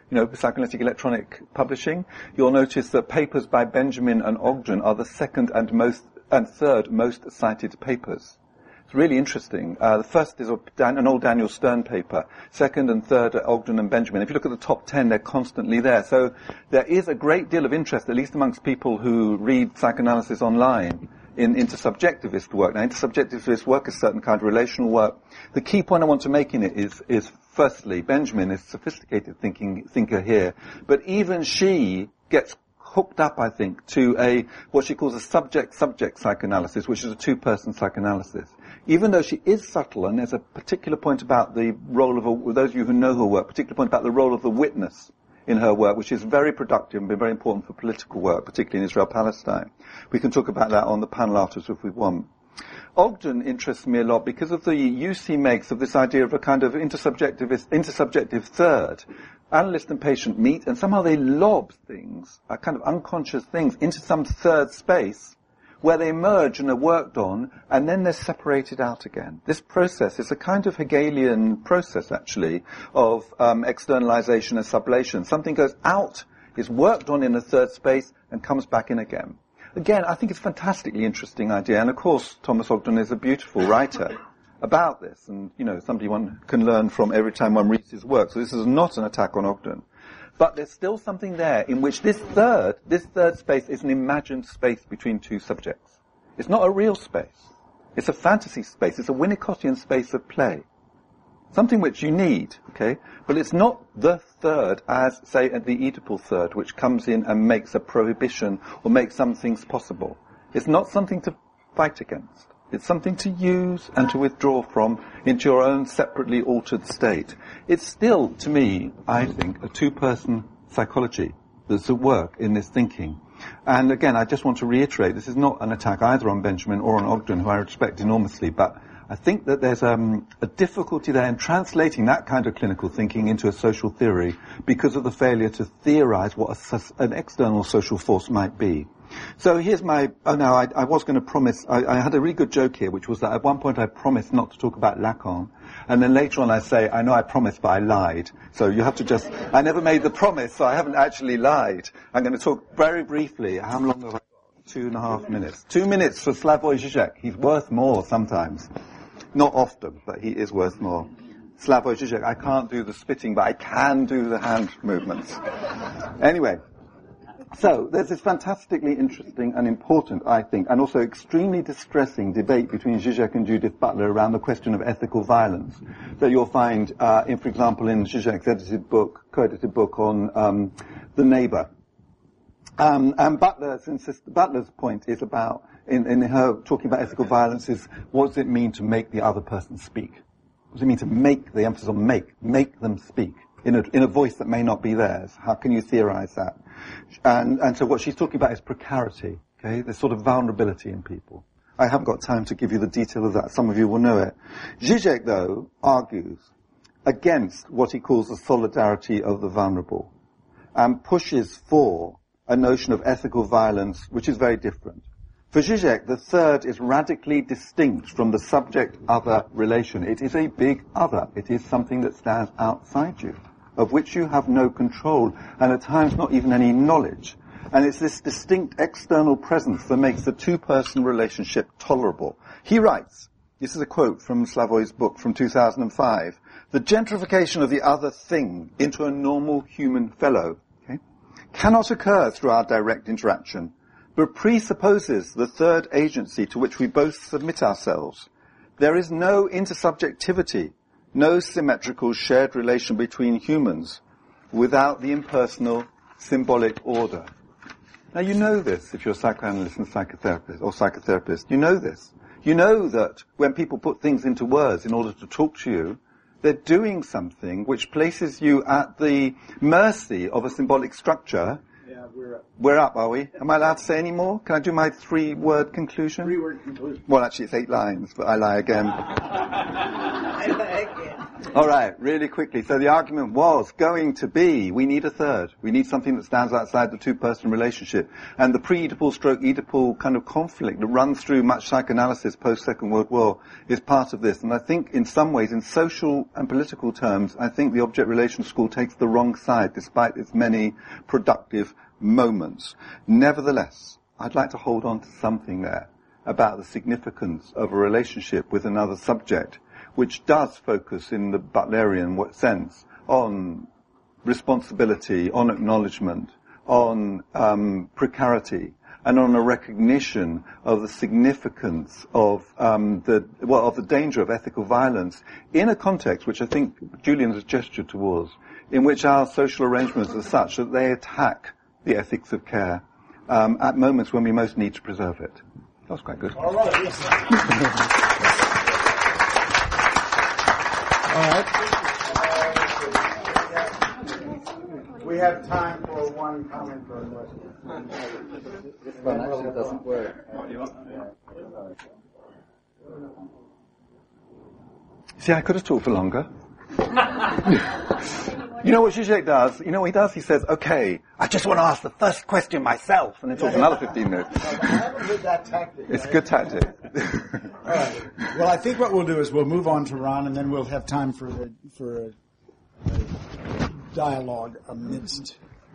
you know, psychoanalytic electronic publishing, you'll notice that papers by Benjamin and Ogden are the second and most and third most cited papers. It's really interesting. Uh, the first is a, an old Daniel Stern paper. Second and third are Ogden and Benjamin. If you look at the top ten, they're constantly there. So there is a great deal of interest, at least amongst people who read psychoanalysis online, in intersubjectivist work. Now, intersubjectivist work is certain kind of relational work. The key point I want to make in it is, is firstly, Benjamin is a sophisticated thinking, thinker here, but even she gets hooked up, I think, to a, what she calls a subject-subject psychoanalysis, which is a two-person psychoanalysis. Even though she is subtle, and there's a particular point about the role of, a, those of you who know her work, particular point about the role of the witness in her work, which is very productive and been very important for political work, particularly in Israel-Palestine. We can talk about that on the panel afterwards if we want. Ogden interests me a lot because of the use he makes of this idea of a kind of intersubjective, intersubjective third. Analyst and patient meet, and somehow they lob things, uh, kind of unconscious things, into some third space where they merge and are worked on, and then they're separated out again. This process is a kind of Hegelian process, actually, of um, externalization and sublation. Something goes out, is worked on in a third space, and comes back in again. Again, I think it's a fantastically interesting idea, and of course, Thomas Ogden is a beautiful writer about this, and, you know, somebody one can learn from every time one reads his work. So this is not an attack on Ogden. But there's still something there in which this third, this third space is an imagined space between two subjects. It's not a real space. It's a fantasy space. It's a Winnicottian space of play. Something which you need, okay? But it's not the third as, say, the Oedipal third, which comes in and makes a prohibition or makes some things possible. It's not something to fight against. It's something to use and to withdraw from into your own separately altered state. It's still, to me, I think, a two-person psychology that's at work in this thinking. And again, I just want to reiterate, this is not an attack either on Benjamin or on Ogden, who I respect enormously, but I think that there's um, a difficulty there in translating that kind of clinical thinking into a social theory because of the failure to theorize what a, an external social force might be. So here's my, oh no, I, I was going to promise, I, I had a really good joke here, which was that at one point I promised not to talk about Lacan, and then later on I say, I know I promised, but I lied. So you have to just, I never made the promise, so I haven't actually lied. I'm going to talk very briefly, how long have I got? Two and a half minutes. Two minutes for Slavoj Žižek. He's worth more sometimes. Not often, but he is worth more. Slavoj Žižek, I can't do the spitting, but I can do the hand movements. Anyway. So, there's this fantastically interesting and important, I think, and also extremely distressing debate between Žižek and Judith Butler around the question of ethical violence that you'll find, uh, in, for example, in Žižek's edited book, co-edited book on um, The Neighbor. Um, and Butler's, insist- Butler's point is about, in, in her talking about ethical violence, is what does it mean to make the other person speak? What does it mean to make, the emphasis on make, make them speak? In a, in a voice that may not be theirs. How can you theorize that? And, and so what she's talking about is precarity, okay? This sort of vulnerability in people. I haven't got time to give you the detail of that. Some of you will know it. Žižek, though, argues against what he calls the solidarity of the vulnerable and pushes for a notion of ethical violence which is very different. For Žižek, the third is radically distinct from the subject-other relation. It is a big other. It is something that stands outside you, of which you have no control, and at times not even any knowledge. And it's this distinct external presence that makes the two-person relationship tolerable. He writes, this is a quote from Slavoj's book from two thousand five, the gentrification of the other thing into a normal human fellow, okay, cannot occur through our direct interaction, but presupposes the third agency to which we both submit ourselves. There is no intersubjectivity, no symmetrical shared relation between humans without the impersonal symbolic order. Now you know this if you're a psychoanalyst and psychotherapist, or psychotherapist. You know this. You know that when people put things into words in order to talk to you, they're doing something which places you at the mercy of a symbolic structure. Yeah, we're up. We're up, are we? Am I allowed to say any more? Can I do my three-word conclusion? Three-word conclusion. Well, actually, it's eight lines, but I lie again. I lie again. All right, really quickly. So the argument was going to be, we need a third. We need something that stands outside the two-person relationship. And the pre-Oedipal stroke Oedipal kind of conflict that runs through much psychoanalysis post-Second World War is part of this. And I think in some ways, in social and political terms, I think the object relation school takes the wrong side, despite its many productive moments. Nevertheless, I'd like to hold on to something there about the significance of a relationship with another subject, which does focus in the Butlerian sense on responsibility, on acknowledgement, on um, precarity, and on a recognition of the significance of um, the well of the danger of ethical violence in a context which I think Julian has gestured towards, in which our social arrangements are such that they attack the ethics of care um, at moments when we most need to preserve it. That was quite good. All right. Yes. All right. We have time for one comment or question. This one actually doesn't work. See, I could have talked for longer. You know what Zizek does? You know what he does? He says, okay, I just want to ask the first question myself, and then talks another fifteen minutes. I haven't heard that tactic. It's a good tactic. All right. Well, I think what we'll do is we'll move on to Ron, and then we'll have time for the, for a, a dialogue amidst.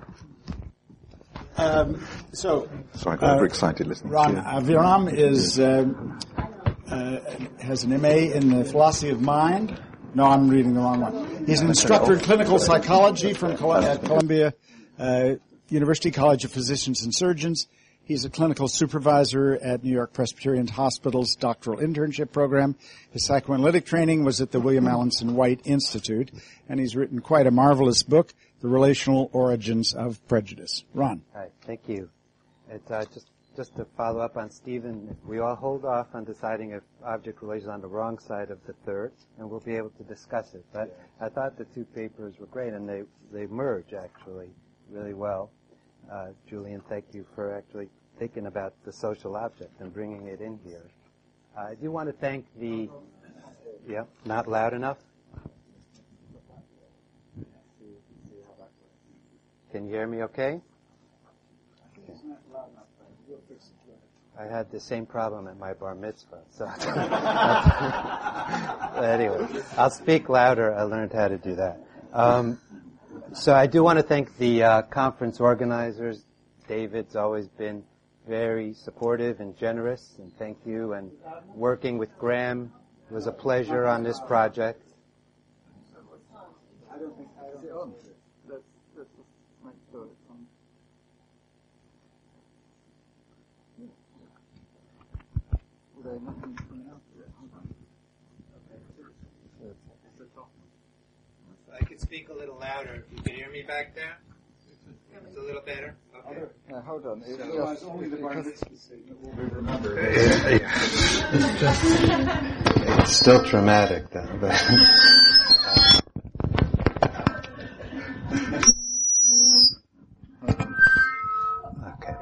Um, so, Sorry, I got uh, overexcited listening. Ron to you. Aviram is uh, uh, has an M A in the philosophy of mind. No, I'm reading the wrong one. He's an instructor in clinical psychology from Col- at Columbia uh, University College of Physicians and Surgeons. He's a clinical supervisor at New York Presbyterian Hospital's doctoral internship program. His psychoanalytic training was at the William Allenson White Institute, and he's written quite a marvelous book, The Relational Origins of Prejudice. Ron. Hi, thank you. It's uh, just just to follow up on Stephen, if we all hold off on deciding if object relations on the wrong side of the third, and we'll be able to discuss it. But I thought the two papers were great, and they, they merge, actually, really well. Uh, Julian, thank you for actually thinking about the social object and bringing it in here. Uh, I do want to thank the... Yeah, not loud enough? Can you hear me okay? I had the same problem at my bar mitzvah. So anyway, I'll speak louder. I learned how to do that. Um, so I do want to thank the uh, conference organizers. David's always been very supportive and generous, and thank you. And working with Graham was a pleasure on this project. I don't think I don't. That's that's my thought. I could speak a little louder. You can hear me back there? It's a little better? Okay. Uh, hold on. It, So, it's only the bar mitzvah statement will be remembered. It's just, it's still traumatic though, but. Okay.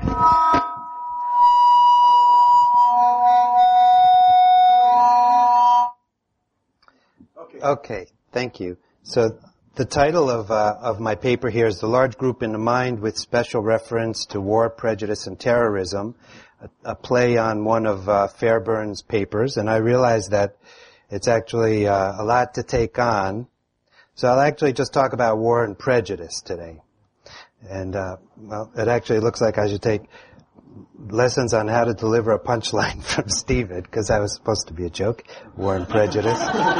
Okay, thank you. So the title of uh, of my paper here is The Large Group in the Mind, with special reference to war, prejudice, and terrorism, a, a play on one of uh, Fairbairn's papers, and I realize that it's actually uh, a lot to take on. So I'll actually just talk about war and prejudice today. And, uh, well, it actually looks like I should take lessons on how to deliver a punchline from Stephen, because that was supposed to be a joke, war and prejudice.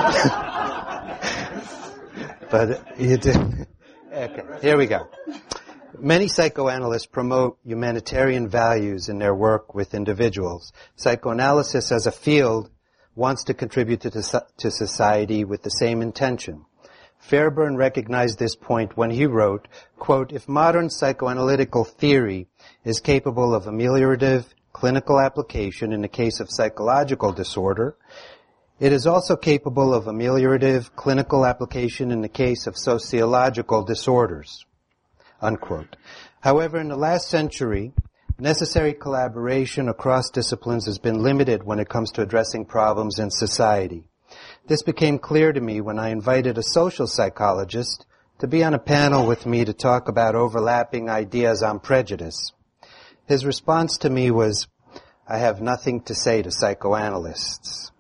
But you did. Okay, here we go. Many psychoanalysts promote humanitarian values in their work with individuals. Psychoanalysis as a field wants to contribute to, to society with the same intention. Fairbairn recognized this point when he wrote, quote, if modern psychoanalytical theory is capable of ameliorative clinical application in the case of psychological disorder, it is also capable of ameliorative clinical application in the case of sociological disorders, unquote. However, in the last century, necessary collaboration across disciplines has been limited when it comes to addressing problems in society. This became clear to me when I invited a social psychologist to be on a panel with me to talk about overlapping ideas on prejudice. His response to me was, "I have nothing to say to psychoanalysts."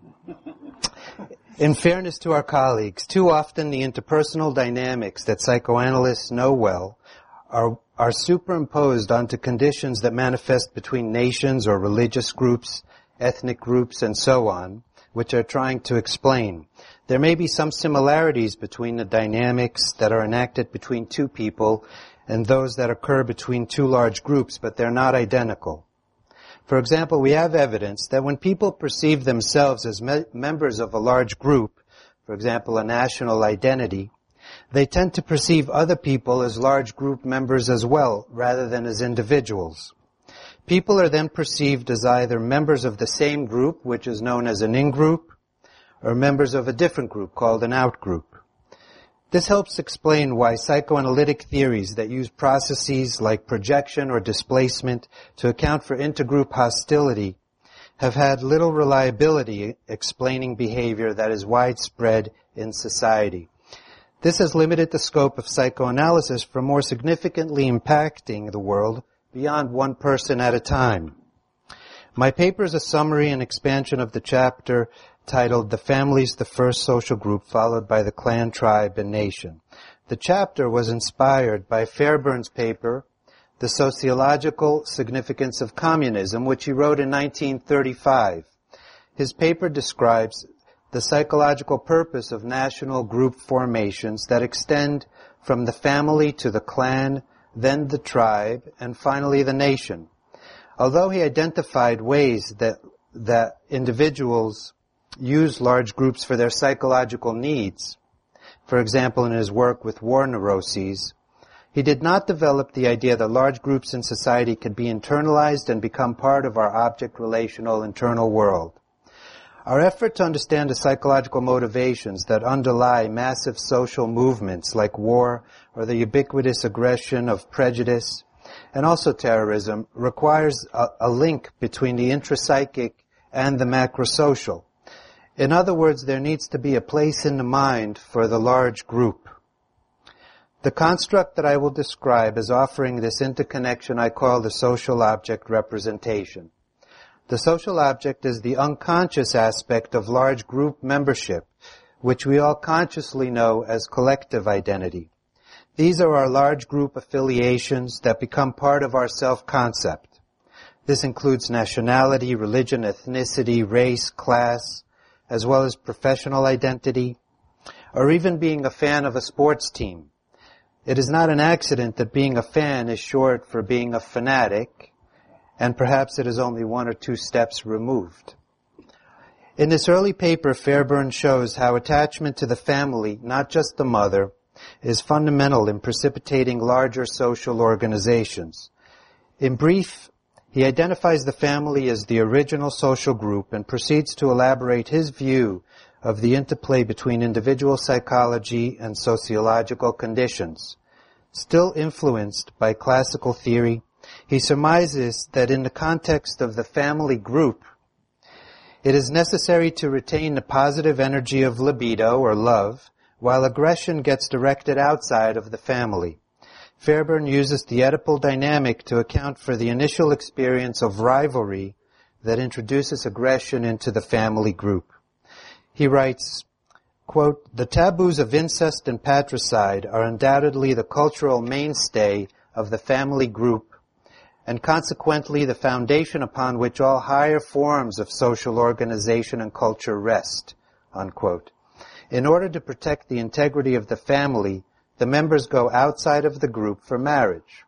In fairness to our colleagues, too often the interpersonal dynamics that psychoanalysts know well are, are superimposed onto conditions that manifest between nations or religious groups, ethnic groups, and so on, which are trying to explain. There may be some similarities between the dynamics that are enacted between two people and those that occur between two large groups, but they're not identical. For example, we have evidence that when people perceive themselves as me- members of a large group, for example, a national identity, they tend to perceive other people as large group members as well, rather than as individuals. People are then perceived as either members of the same group, which is known as an in-group, or members of a different group called an out-group. This helps explain why psychoanalytic theories that use processes like projection or displacement to account for intergroup hostility have had little reliability explaining behavior that is widespread in society. This has limited the scope of psychoanalysis from more significantly impacting the world beyond one person at a time. My paper is a summary and expansion of the chapter titled "The Family's the First Social Group, followed by the Clan, Tribe, and Nation." The chapter was inspired by Fairbairn's paper, "The Sociological Significance of Communism," which he wrote in nineteen thirty-five. His paper describes the psychological purpose of national group formations that extend from the family to the clan, then the tribe, and finally the nation. Although he identified ways that that individuals use large groups for their psychological needs, for example in his work with war neuroses, he did not develop the idea that large groups in society could be internalized and become part of our object-relational internal world. Our effort to understand the psychological motivations that underlie massive social movements like war or the ubiquitous aggression of prejudice and also terrorism requires a, a link between the intrapsychic and the macrosocial. In other words, there needs to be a place in the mind for the large group. The construct that I will describe as offering this interconnection I call the social object representation. The social object is the unconscious aspect of large group membership, which we all consciously know as collective identity. These are our large group affiliations that become part of our self-concept. This includes nationality, religion, ethnicity, race, class, as well as professional identity, or even being a fan of a sports team. It is not an accident that being a fan is short for being a fanatic, and perhaps it is only one or two steps removed. In this early paper, Fairbairn shows how attachment to the family, not just the mother, is fundamental in precipitating larger social organizations. In brief, he identifies the family as the original social group and proceeds to elaborate his view of the interplay between individual psychology and sociological conditions. Still influenced by classical theory, he surmises that in the context of the family group, it is necessary to retain the positive energy of libido or love, while aggression gets directed outside of the family. Fairbairn uses the Oedipal dynamic to account for the initial experience of rivalry that introduces aggression into the family group. He writes, quote, "The taboos of incest and patricide are undoubtedly the cultural mainstay of the family group and consequently the foundation upon which all higher forms of social organization and culture rest," unquote. In order to protect the integrity of the family, the members go outside of the group for marriage.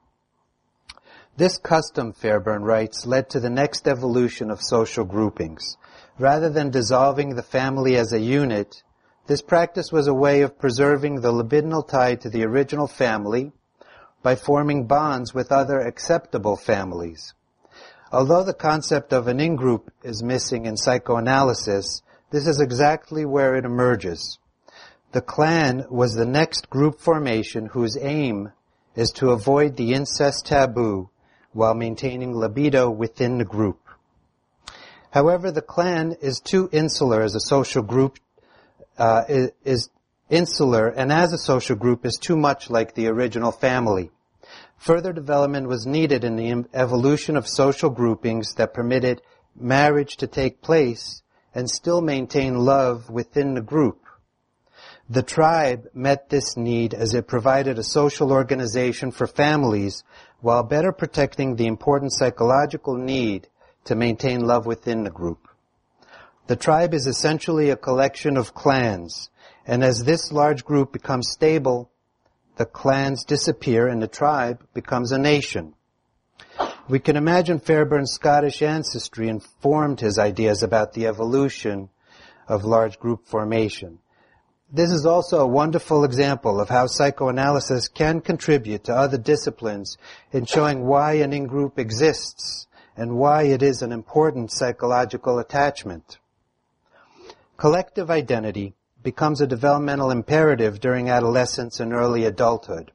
This custom, Fairbairn writes, led to the next evolution of social groupings. Rather than dissolving the family as a unit, this practice was a way of preserving the libidinal tie to the original family by forming bonds with other acceptable families. Although the concept of an in-group is missing in psychoanalysis, this is exactly where it emerges. The clan was the next group formation whose aim is to avoid the incest taboo while maintaining libido within the group. However, the clan is too insular as a social group uh, is, is insular and as a social group is too much like the original family. Further development was needed in the evolution of social groupings that permitted marriage to take place and still maintain love within the group. The tribe met this need as it provided a social organization for families while better protecting the important psychological need to maintain love within the group. The tribe is essentially a collection of clans, and as this large group becomes stable, the clans disappear and the tribe becomes a nation. We can imagine Fairbairn's Scottish ancestry informed his ideas about the evolution of large group formation. This is also a wonderful example of how psychoanalysis can contribute to other disciplines in showing why an in-group exists and why it is an important psychological attachment. Collective identity becomes a developmental imperative during adolescence and early adulthood.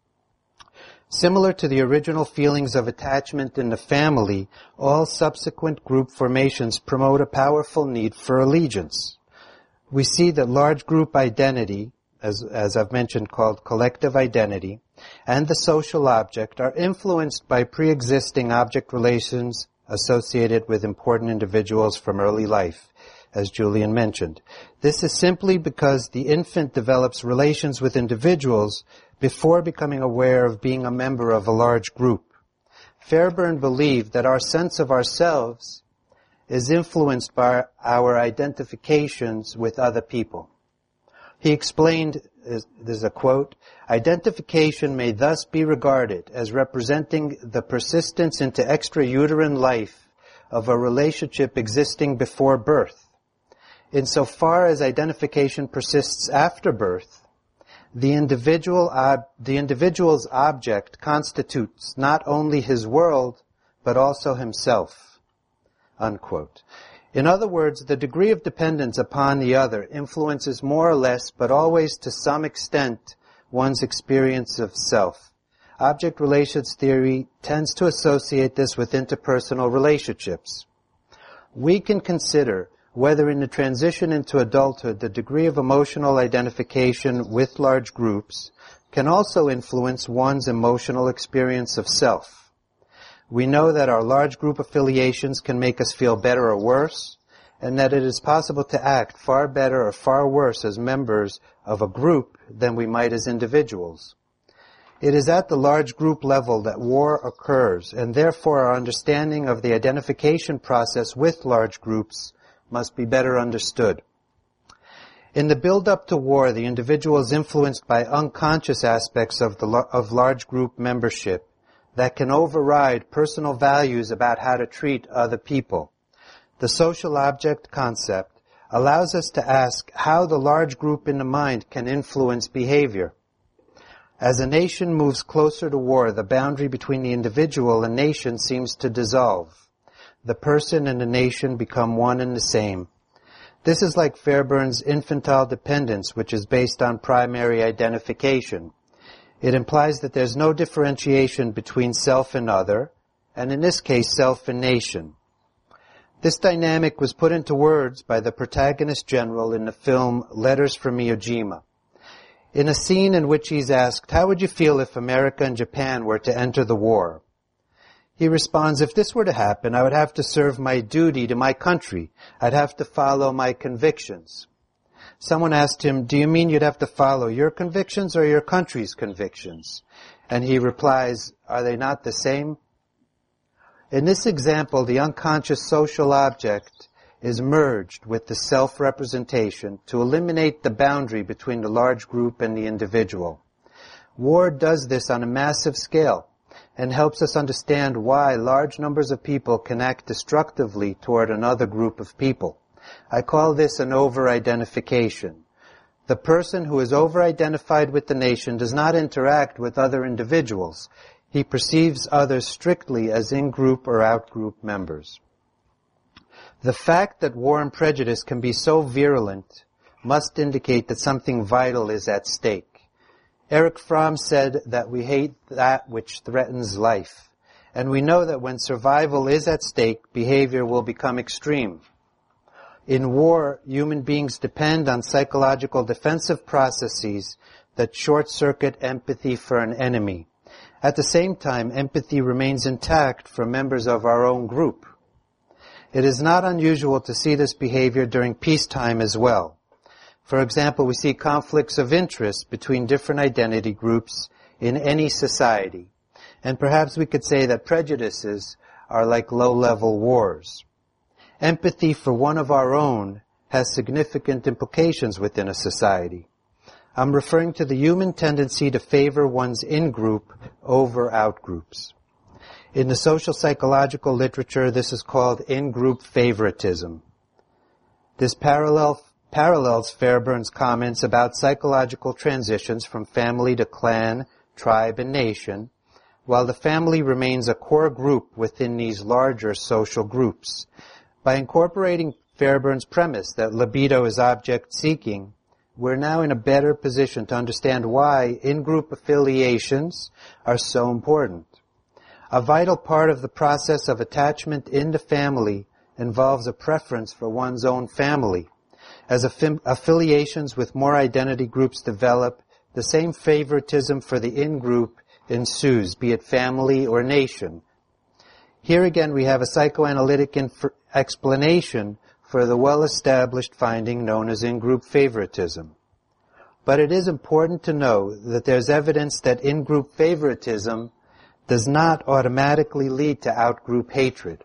Similar to the original feelings of attachment in the family, all subsequent group formations promote a powerful need for allegiance. We see that large group identity, as, as I've mentioned called collective identity, and the social object are influenced by pre-existing object relations associated with important individuals from early life, as Julian mentioned. This is simply because the infant develops relations with individuals before becoming aware of being a member of a large group. Fairbairn believed that our sense of ourselves is influenced by our identifications with other people. He explained, there's a quote, "Identification may thus be regarded as representing the persistence into extrauterine life of a relationship existing before birth. Insofar as identification persists after birth, the individual ob- the individual's object constitutes not only his world, but also himself." Unquote. In other words, the degree of dependence upon the other influences more or less, but always to some extent, one's experience of self. Object relations theory tends to associate this with interpersonal relationships. We can consider whether in the transition into adulthood the degree of emotional identification with large groups can also influence one's emotional experience of self. We know that our large group affiliations can make us feel better or worse, and that it is possible to act far better or far worse as members of a group than we might as individuals. It is at the large group level that war occurs, and therefore our understanding of the identification process with large groups must be better understood. In the build-up to war, the individual is influenced by unconscious aspects of, the, of large group membership that can override personal values about how to treat other people. The social object concept allows us to ask how the large group in the mind can influence behavior. As a nation moves closer to war, the boundary between the individual and nation seems to dissolve. The person and the nation become one and the same. This is like Fairbairn's infantile dependence, which is based on primary identification. It implies that there's no differentiation between self and other, and in this case, self and nation. This dynamic was put into words by the protagonist general in the film Letters from Iwo Jima. In a scene in which he's asked, "How would you feel if America and Japan were to enter the war?" He responds, "If this were to happen, I would have to serve my duty to my country. I'd have to follow my convictions." Someone asked him, "Do you mean you'd have to follow your convictions or your country's convictions?" And he replies, "Are they not the same?" In this example, the unconscious social object is merged with the self-representation to eliminate the boundary between the large group and the individual. War does this on a massive scale and helps us understand why large numbers of people can act destructively toward another group of people. I call this an over-identification. The person who is over-identified with the nation does not interact with other individuals. He perceives others strictly as in-group or out-group members. The fact that war and prejudice can be so virulent must indicate that something vital is at stake. Erich Fromm said that we hate that which threatens life, and we know that when survival is at stake, behavior will become extreme. In war, human beings depend on psychological defensive processes that short-circuit empathy for an enemy. At the same time, empathy remains intact for members of our own group. It is not unusual to see this behavior during peacetime as well. For example, we see conflicts of interest between different identity groups in any society. And perhaps we could say that prejudices are like low-level wars. Empathy for one of our own has significant implications within a society. I'm referring to the human tendency to favor one's in-group over out-groups. In the social psychological literature, this is called in-group favoritism. This parallel, parallels Fairbairn's comments about psychological transitions from family to clan, tribe, and nation, while the family remains a core group within these larger social groups. By incorporating Fairbairn's premise that libido is object-seeking, we're now in a better position to understand why in-group affiliations are so important. A vital part of the process of attachment in the family involves a preference for one's own family. As affim- affiliations with more identity groups develop, the same favoritism for the in-group ensues, be it family or nation. Here again we have a psychoanalytic inf- explanation for the well-established finding known as in-group favoritism. But it is important to know that there's evidence that in-group favoritism does not automatically lead to out-group hatred.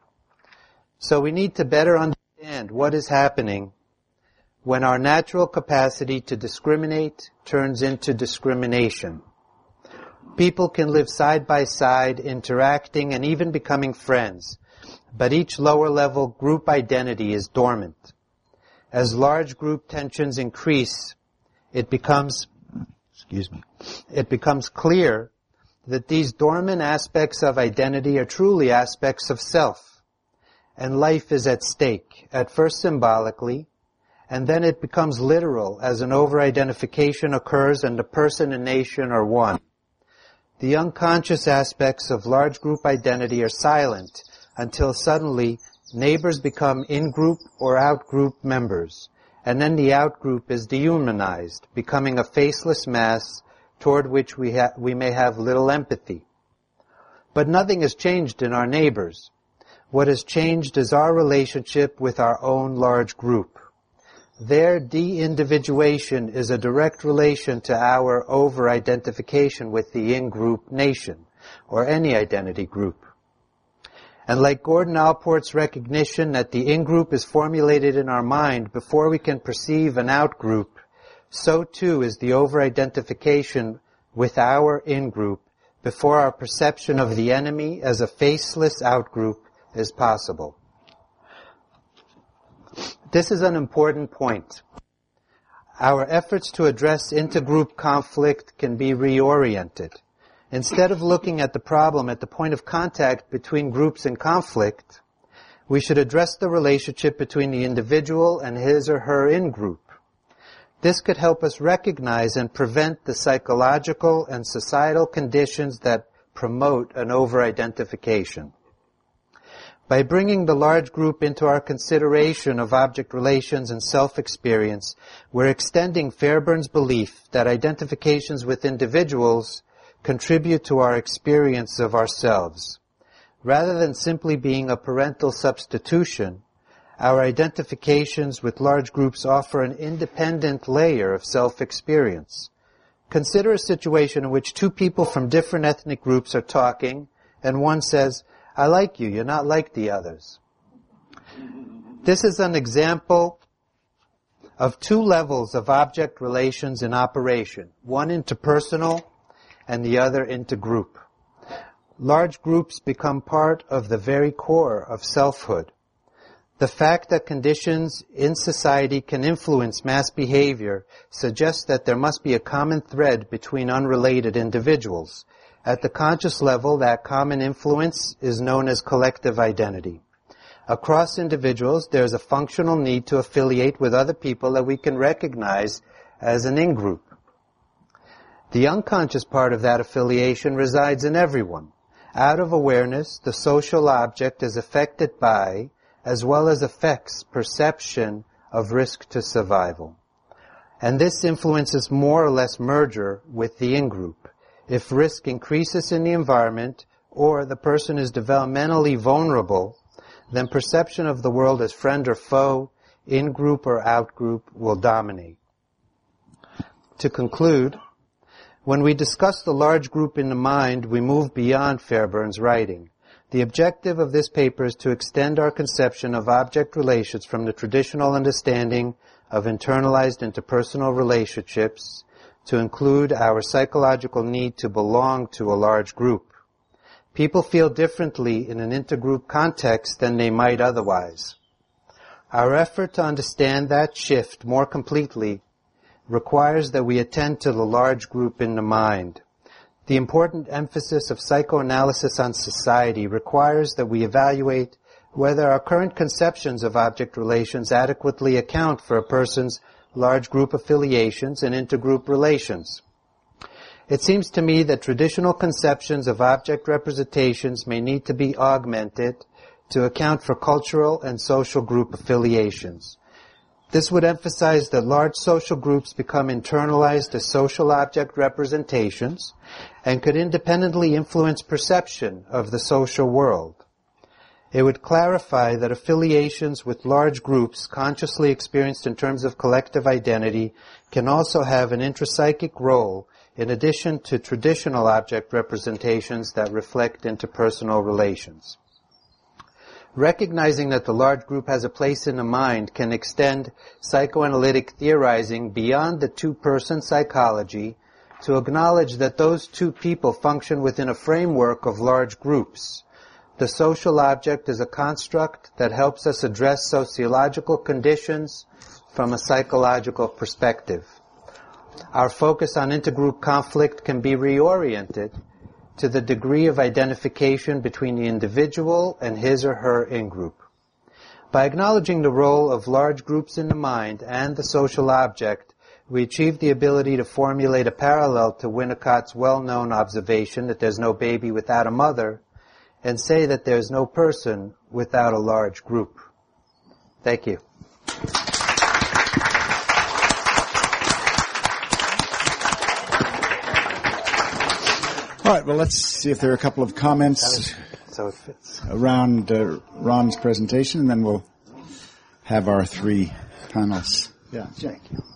So we need to better understand what is happening when our natural capacity to discriminate turns into discrimination. People can live side by side, interacting and even becoming friends, but each lower-level group identity is dormant. As large group tensions increase, it becomes, excuse me, it becomes clear that these dormant aspects of identity are truly aspects of self, and life is at stake, at first symbolically, and then it becomes literal as an over-identification occurs and the person and nation are one. The unconscious aspects of large group identity are silent until suddenly neighbors become in-group or out-group members, and then the out-group is dehumanized, becoming a faceless mass toward which we, ha- we may have little empathy. But nothing has changed in our neighbors. What has changed is our relationship with our own large group. Their de-individuation is a direct relation to our over-identification with the in-group nation, or any identity group. And like Gordon Allport's recognition that the in-group is formulated in our mind before we can perceive an out-group, so too is the over-identification with our in-group before our perception of the enemy as a faceless out-group is possible. This is an important point. Our efforts to address intergroup conflict can be reoriented. Instead of looking at the problem at the point of contact between groups in conflict, we should address the relationship between the individual and his or her in-group. This could help us recognize and prevent the psychological and societal conditions that promote an over-identification. By bringing the large group into our consideration of object relations and self-experience, we're extending Fairbairn's belief that identifications with individuals contribute to our experience of ourselves. Rather than simply being a parental substitution, our identifications with large groups offer an independent layer of self-experience. Consider a situation in which two people from different ethnic groups are talking, and one says, "I like you, you're not like the others." This is an example of two levels of object relations in operation, one interpersonal and the other intergroup. Large groups become part of the very core of selfhood. The fact that conditions in society can influence mass behavior suggests that there must be a common thread between unrelated individuals. At the conscious level, that common influence is known as collective identity. Across individuals, there is a functional need to affiliate with other people that we can recognize as an in-group. The unconscious part of that affiliation resides in everyone. Out of awareness, the social object is affected by, as well as affects perception of risk to survival. And this influences more or less merger with the in-group. If risk increases in the environment or the person is developmentally vulnerable, then perception of the world as friend or foe, in-group or out-group, will dominate. To conclude, when we discuss the large group in the mind, we move beyond Fairbairn's writing. The objective of this paper is to extend our conception of object relations from the traditional understanding of internalized interpersonal relationships to include our psychological need to belong to a large group. People feel differently in an intergroup context than they might otherwise. Our effort to understand that shift more completely requires that we attend to the large group in the mind. The important emphasis of psychoanalysis on society requires that we evaluate whether our current conceptions of object relations adequately account for a person's large group affiliations and intergroup relations. It seems to me that traditional conceptions of object representations may need to be augmented to account for cultural and social group affiliations. This would emphasize that large social groups become internalized as social object representations and could independently influence perception of the social world. It would clarify that affiliations with large groups consciously experienced in terms of collective identity can also have an intrapsychic role in addition to traditional object representations that reflect interpersonal relations. Recognizing that the large group has a place in the mind can extend psychoanalytic theorizing beyond the two-person psychology to acknowledge that those two people function within a framework of large groups. The social object is a construct that helps us address sociological conditions from a psychological perspective. Our focus on intergroup conflict can be reoriented to the degree of identification between the individual and his or her in-group. By acknowledging the role of large groups in the mind and the social object, we achieve the ability to formulate a parallel to Winnicott's well-known observation that there's no baby without a mother, and say that there's no person without a large group. Thank you. All right, well, let's see if there are a couple of comments so it fits. around uh, Ron's presentation, and then we'll have our three panelists. Yeah, Jack.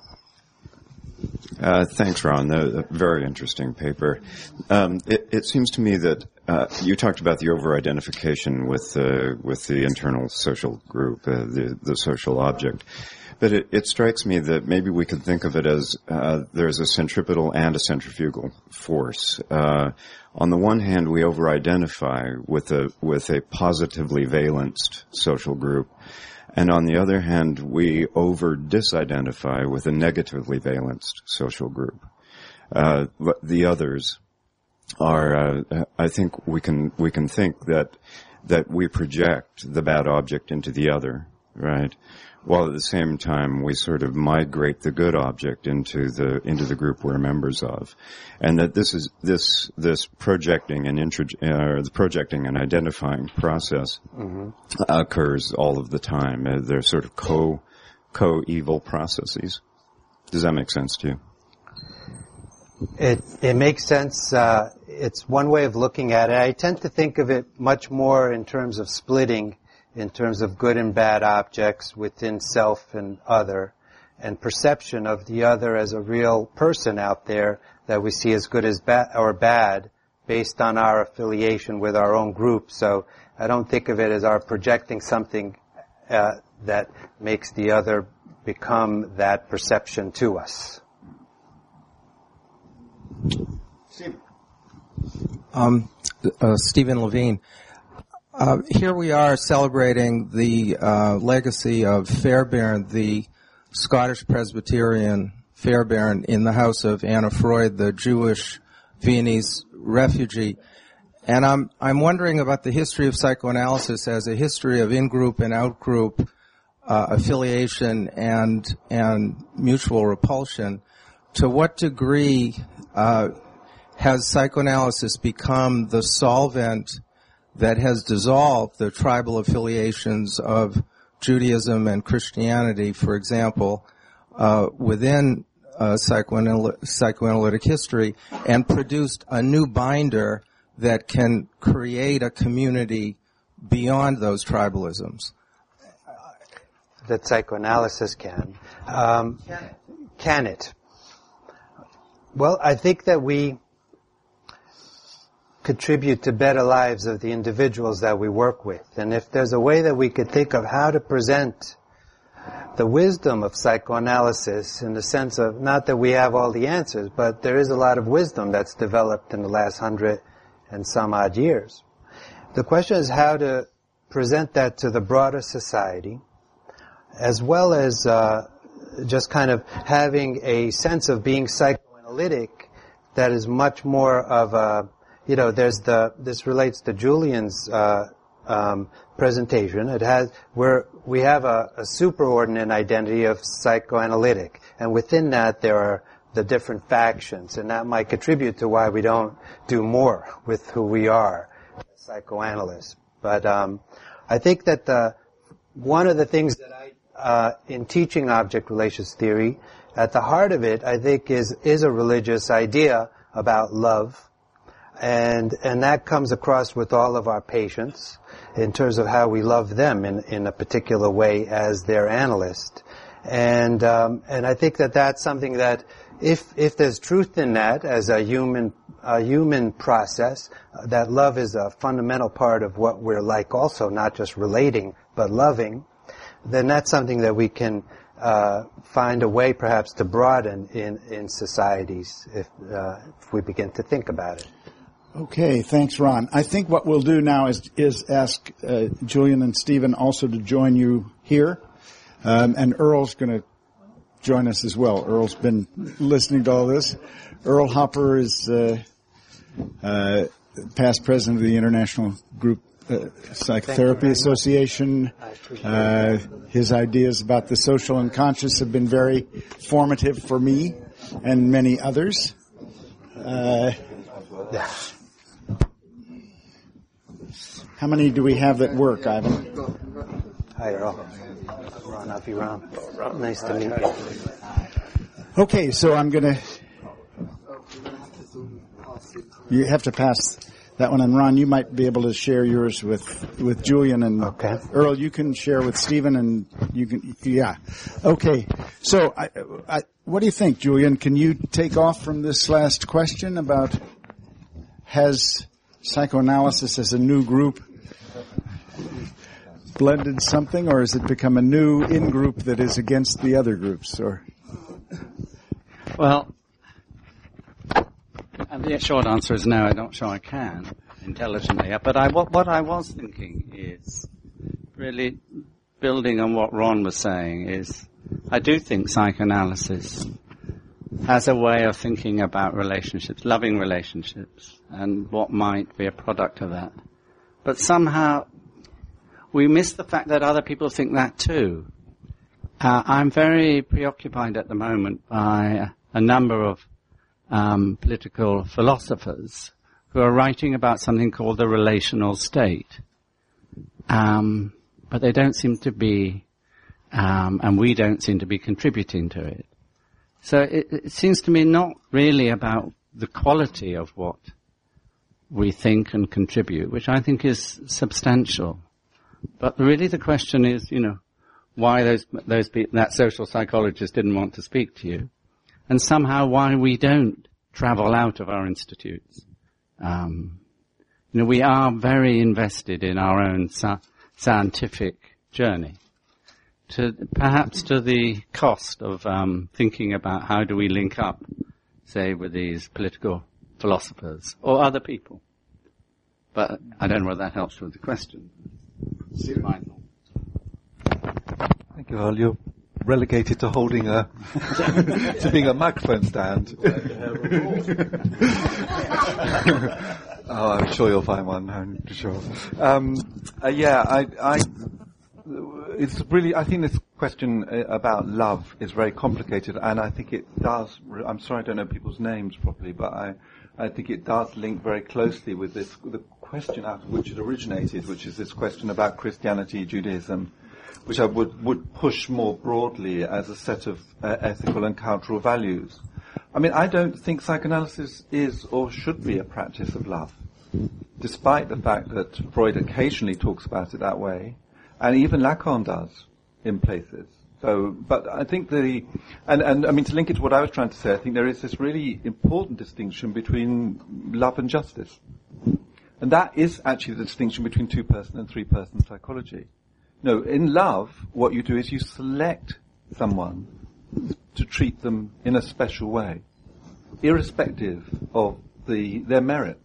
Uh, thanks, Ron. A very interesting paper. Um, it, it seems to me that uh, you talked about the over-identification with uh, with the internal social group, uh, the the social object. But it, it strikes me that maybe we could think of it as uh, there's a centripetal and a centrifugal force. Uh, on the one hand, we over-identify with a with a positively valenced social group, and on the other hand, we over-disidentify with a negatively valenced social group. Uh, the others are, uh, I think we can we can think that that we project the bad object into the other, right? While at the same time we sort of migrate the good object into the into the group we're members of, and that this is this this projecting and intro, uh, the projecting and identifying process mm-hmm. occurs all of the time. Uh, they're sort of co co evil processes. Does that make sense to you? It it makes sense. Uh, it's one way of looking at it. I tend to think of it much more in terms of splitting, in terms of good and bad objects within self and other, and perception of the other as a real person out there that we see as good as bad or bad based on our affiliation with our own group. So I don't think of it as our projecting something uh, that makes the other become that perception to us. Um, uh, Stephen Levine. Uh, here we are celebrating the uh, legacy of Fairbairn, the Scottish Presbyterian Fairbairn, in the house of Anna Freud, the Jewish Viennese refugee. And I'm I'm wondering about the history of psychoanalysis as a history of in-group and out-group uh, affiliation and and mutual repulsion. To what degree uh, has psychoanalysis become the solvent that has dissolved the tribal affiliations of Judaism and Christianity, for example, uh, within uh, psychoanal- psychoanalytic history, and produced a new binder that can create a community beyond those tribalisms. That psychoanalysis can. Um, can it? Well, I think that we contribute to better lives of the individuals that we work with. And if there's a way that we could think of how to present the wisdom of psychoanalysis in the sense of, not that we have all the answers, but there is a lot of wisdom that's developed in the last hundred and some odd years. The question is how to present that to the broader society, as well as uh, just kind of having a sense of being psychoanalytic that is much more of a, you know, there's the, this relates to Julian's uh, um, presentation. It has, where we have a, a superordinate identity of psychoanalytic, and within that there are the different factions, and that might contribute to why we don't do more with who we are as psychoanalysts. But um, I think that the, one of the things that I, uh, in teaching object relations theory, at the heart of it, I think, is is a religious idea about love. And and that comes across with all of our patients in terms of how we love them in, in a particular way as their analyst. And um, and I think that that's something that if if there's truth in that as a human a human process, uh, that love is a fundamental part of what we're like also, not just relating, but loving, then that's something that we can uh, find a way perhaps to broaden in, in societies if, uh, if we begin to think about it. Okay, thanks, Ron. I think what we'll do now is is ask uh, Julian and Stephen also to join you here, um, and Earl's going to join us as well. Earl's been listening to all this. Earl Hopper is uh, uh, past president of the International Group uh, Psychotherapy Association. Uh, his ideas about the social unconscious have been very formative for me and many others. Uh, Yeah. How many do we have that work, Ivan? Hi, Earl. Ron, I'll be Ron. Nice to meet you. Okay, so I'm going to... You have to pass that one, and Ron, you might be able to share yours with, with Julian, and okay. Earl, you can share with Stephen, and you can, yeah. Okay, so I, I, what do you think, Julian? Can you take off from this last question about has psychoanalysis as a new group blended something, or has it become a new in-group that is against the other groups? Or well, and the short answer is no, I'm not sure I can intelligently. But I, what, what I was thinking is really building on what Ron was saying is I do think psychoanalysis has a way of thinking about relationships, loving relationships, and what might be a product of that. But somehow we miss the fact that other people think that too. Uh, I'm very preoccupied at the moment by a number of um, political philosophers who are writing about something called the relational state. Um, but they don't seem to be, um, and we don't seem to be contributing to it. So it, it seems to me not really about the quality of what we think and contribute, which I think is substantial. But really the question is, you know, why those those people, that social psychologist didn't want to speak to you, and somehow why we don't travel out of our institutes. Um, you know, we are very invested in our own sa- scientific journey, to perhaps to the cost of um, thinking about how do we link up, say, with these political philosophers or other people. But I don't know whether that helps with the question. Thank you, Earl. You're relegated to holding a, to being a microphone stand. Oh, I'm sure you'll find one, I'm sure. Um, uh, yeah, I, I, it's really, I think this question about love is very complicated, and I think it does, I'm sorry I don't know people's names properly, but I, I think it does link very closely with this, the question out of which it originated, which is this question about Christianity, Judaism, which I would, would push more broadly as a set of uh, ethical and cultural values. I mean, I don't think psychoanalysis is or should be a practice of love, despite the fact that Freud occasionally talks about it that way, and even Lacan does in places. So, but I think the, and, and I mean, to link it to what I was trying to say, I think there is this really important distinction between love and justice. And that is actually the distinction between two-person and three-person psychology. No, in love, what you do is you select someone to treat them in a special way, irrespective of the, their merits.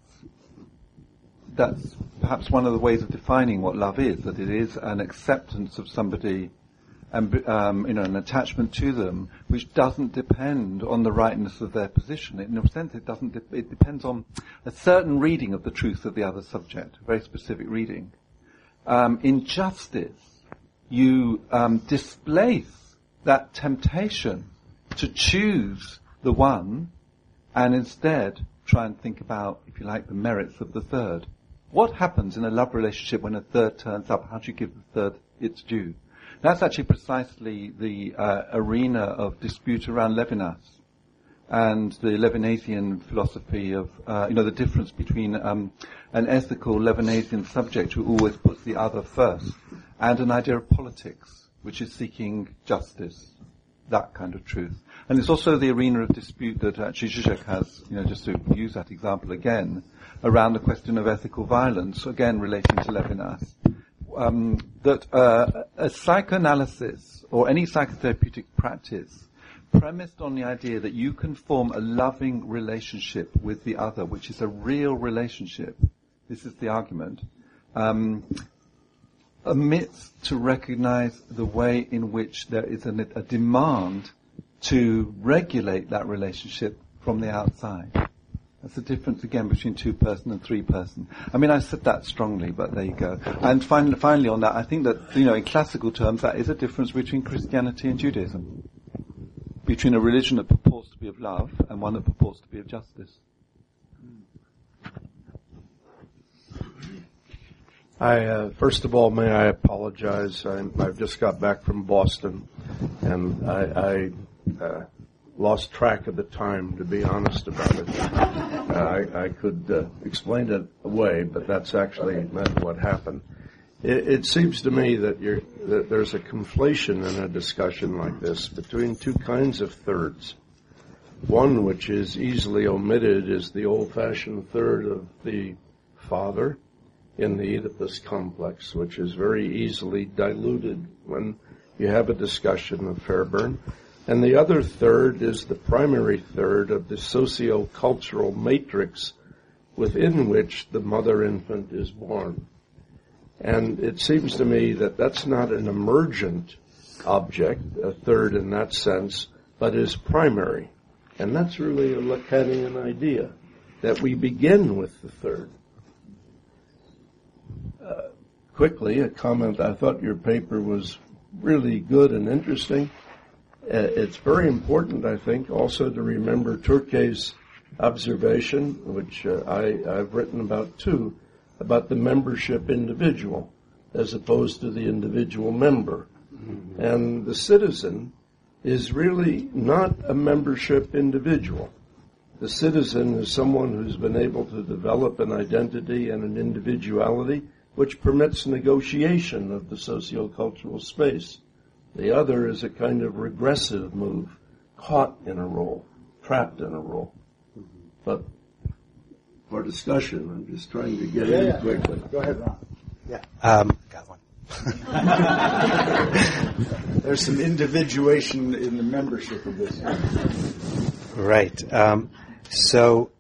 That's perhaps one of the ways of defining what love is, that it is an acceptance of somebody and, um, you know, an attachment to them, which doesn't depend on the rightness of their position. In a sense, it doesn't. De- it depends on a certain reading of the truth of the other subject, a very specific reading. Um, in justice, you um, displace that temptation to choose the one, and instead try and think about, if you like, the merits of the third. What happens in a love relationship when a third turns up? How do you give the third its due? That's actually precisely the uh, arena of dispute around Levinas and the Levinasian philosophy of, uh, you know, the difference between um, an ethical Levinasian subject who always puts the other first and an idea of politics, which is seeking justice, that kind of truth. And it's also the arena of dispute that actually Zizek has, you know, just to use that example again, around the question of ethical violence, again relating to Levinas. Um, that uh, a psychoanalysis or any psychotherapeutic practice premised on the idea that you can form a loving relationship with the other, which is a real relationship, this is the argument, um, omits to recognize the way in which there is an, a demand to regulate that relationship from the outside. That's the difference, again, between two-person and three-person. I mean, I said that strongly, but there you go. And finally, finally on that, I think that, you know, in classical terms, that is a difference between Christianity and Judaism. Between a religion that purports to be of love and one that purports to be of justice. I, uh, first of all, may I apologize. I, I've just got back from Boston, and I, I uh, lost track of the time, to be honest about it. Uh, I, I could uh, explain it away, but that's actually what happened. It, it seems to me that, you're, that there's a conflation in a discussion like this between two kinds of thirds. One, which is easily omitted, is the old-fashioned third of the father in the Oedipus complex, which is very easily diluted when you have a discussion of Fairbairn. And the other third is the primary third of the socio-cultural matrix within which the mother-infant is born. And it seems to me that that's not an emergent object, a third in that sense, but is primary. And that's really a Lacanian idea, that we begin with the third. Uh, quickly, a comment. I thought your paper was really good and interesting. Uh, it's very important, I think, also to remember Turquet's observation, which uh, I, I've written about too, about the membership individual as opposed to the individual member. Mm-hmm. And the citizen is really not a membership individual. The citizen is someone who's been able to develop an identity and an individuality which permits negotiation of the sociocultural space. The other is a kind of regressive move, caught in a role, trapped in a role. But for discussion, I'm just trying to get yeah, in yeah. quickly. Go ahead, Ron. Yeah. Um, got one. There's some individuation in the membership of this. Right. Um, so,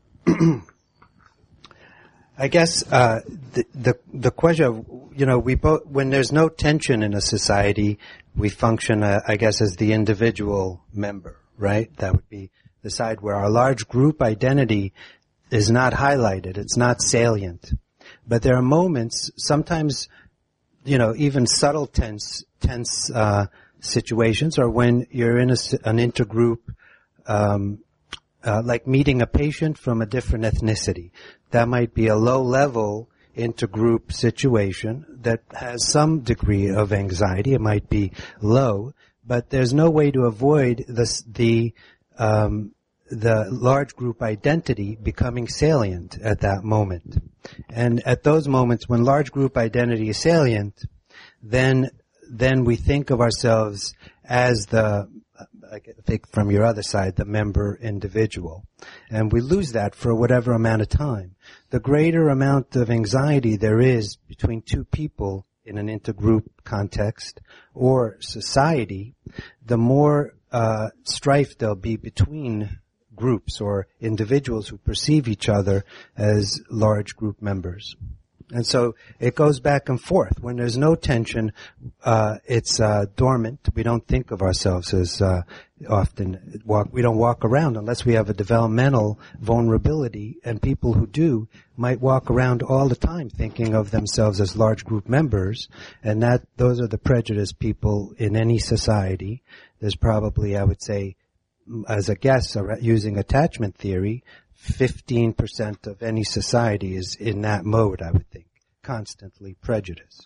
I guess uh, the, the the question of, you know, we both, when there's no tension in a society, we function, uh, I guess, as the individual member, right? That would be the side where our large group identity is not highlighted, it's not salient. But there are moments, sometimes, you know, even subtle tense tense uh, situations, or when you're in a, an intergroup, um, uh, like meeting a patient from a different ethnicity. That might be a low level intergroup situation that has some degree of anxiety. It might be low, but there's no way to avoid this, the um, the large group identity becoming salient at that moment. And at those moments when large group identity is salient, then then we think of ourselves as the, I think from your other side, the member individual. And we lose that for whatever amount of time. The greater amount of anxiety there is between two people in an intergroup context or society, the more uh, strife there'll be between groups or individuals who perceive each other as large group members. And so it goes back and forth. When there's no tension, uh, it's uh, dormant. We don't think of ourselves as uh, often walk. We don't walk around unless we have a developmental vulnerability. And people who do might walk around all the time thinking of themselves as large group members. And that those are the prejudiced people in any society. There's probably, I would say, as a guess, using attachment theory, fifteen percent of any society is in that mode, I would think, constantly prejudiced.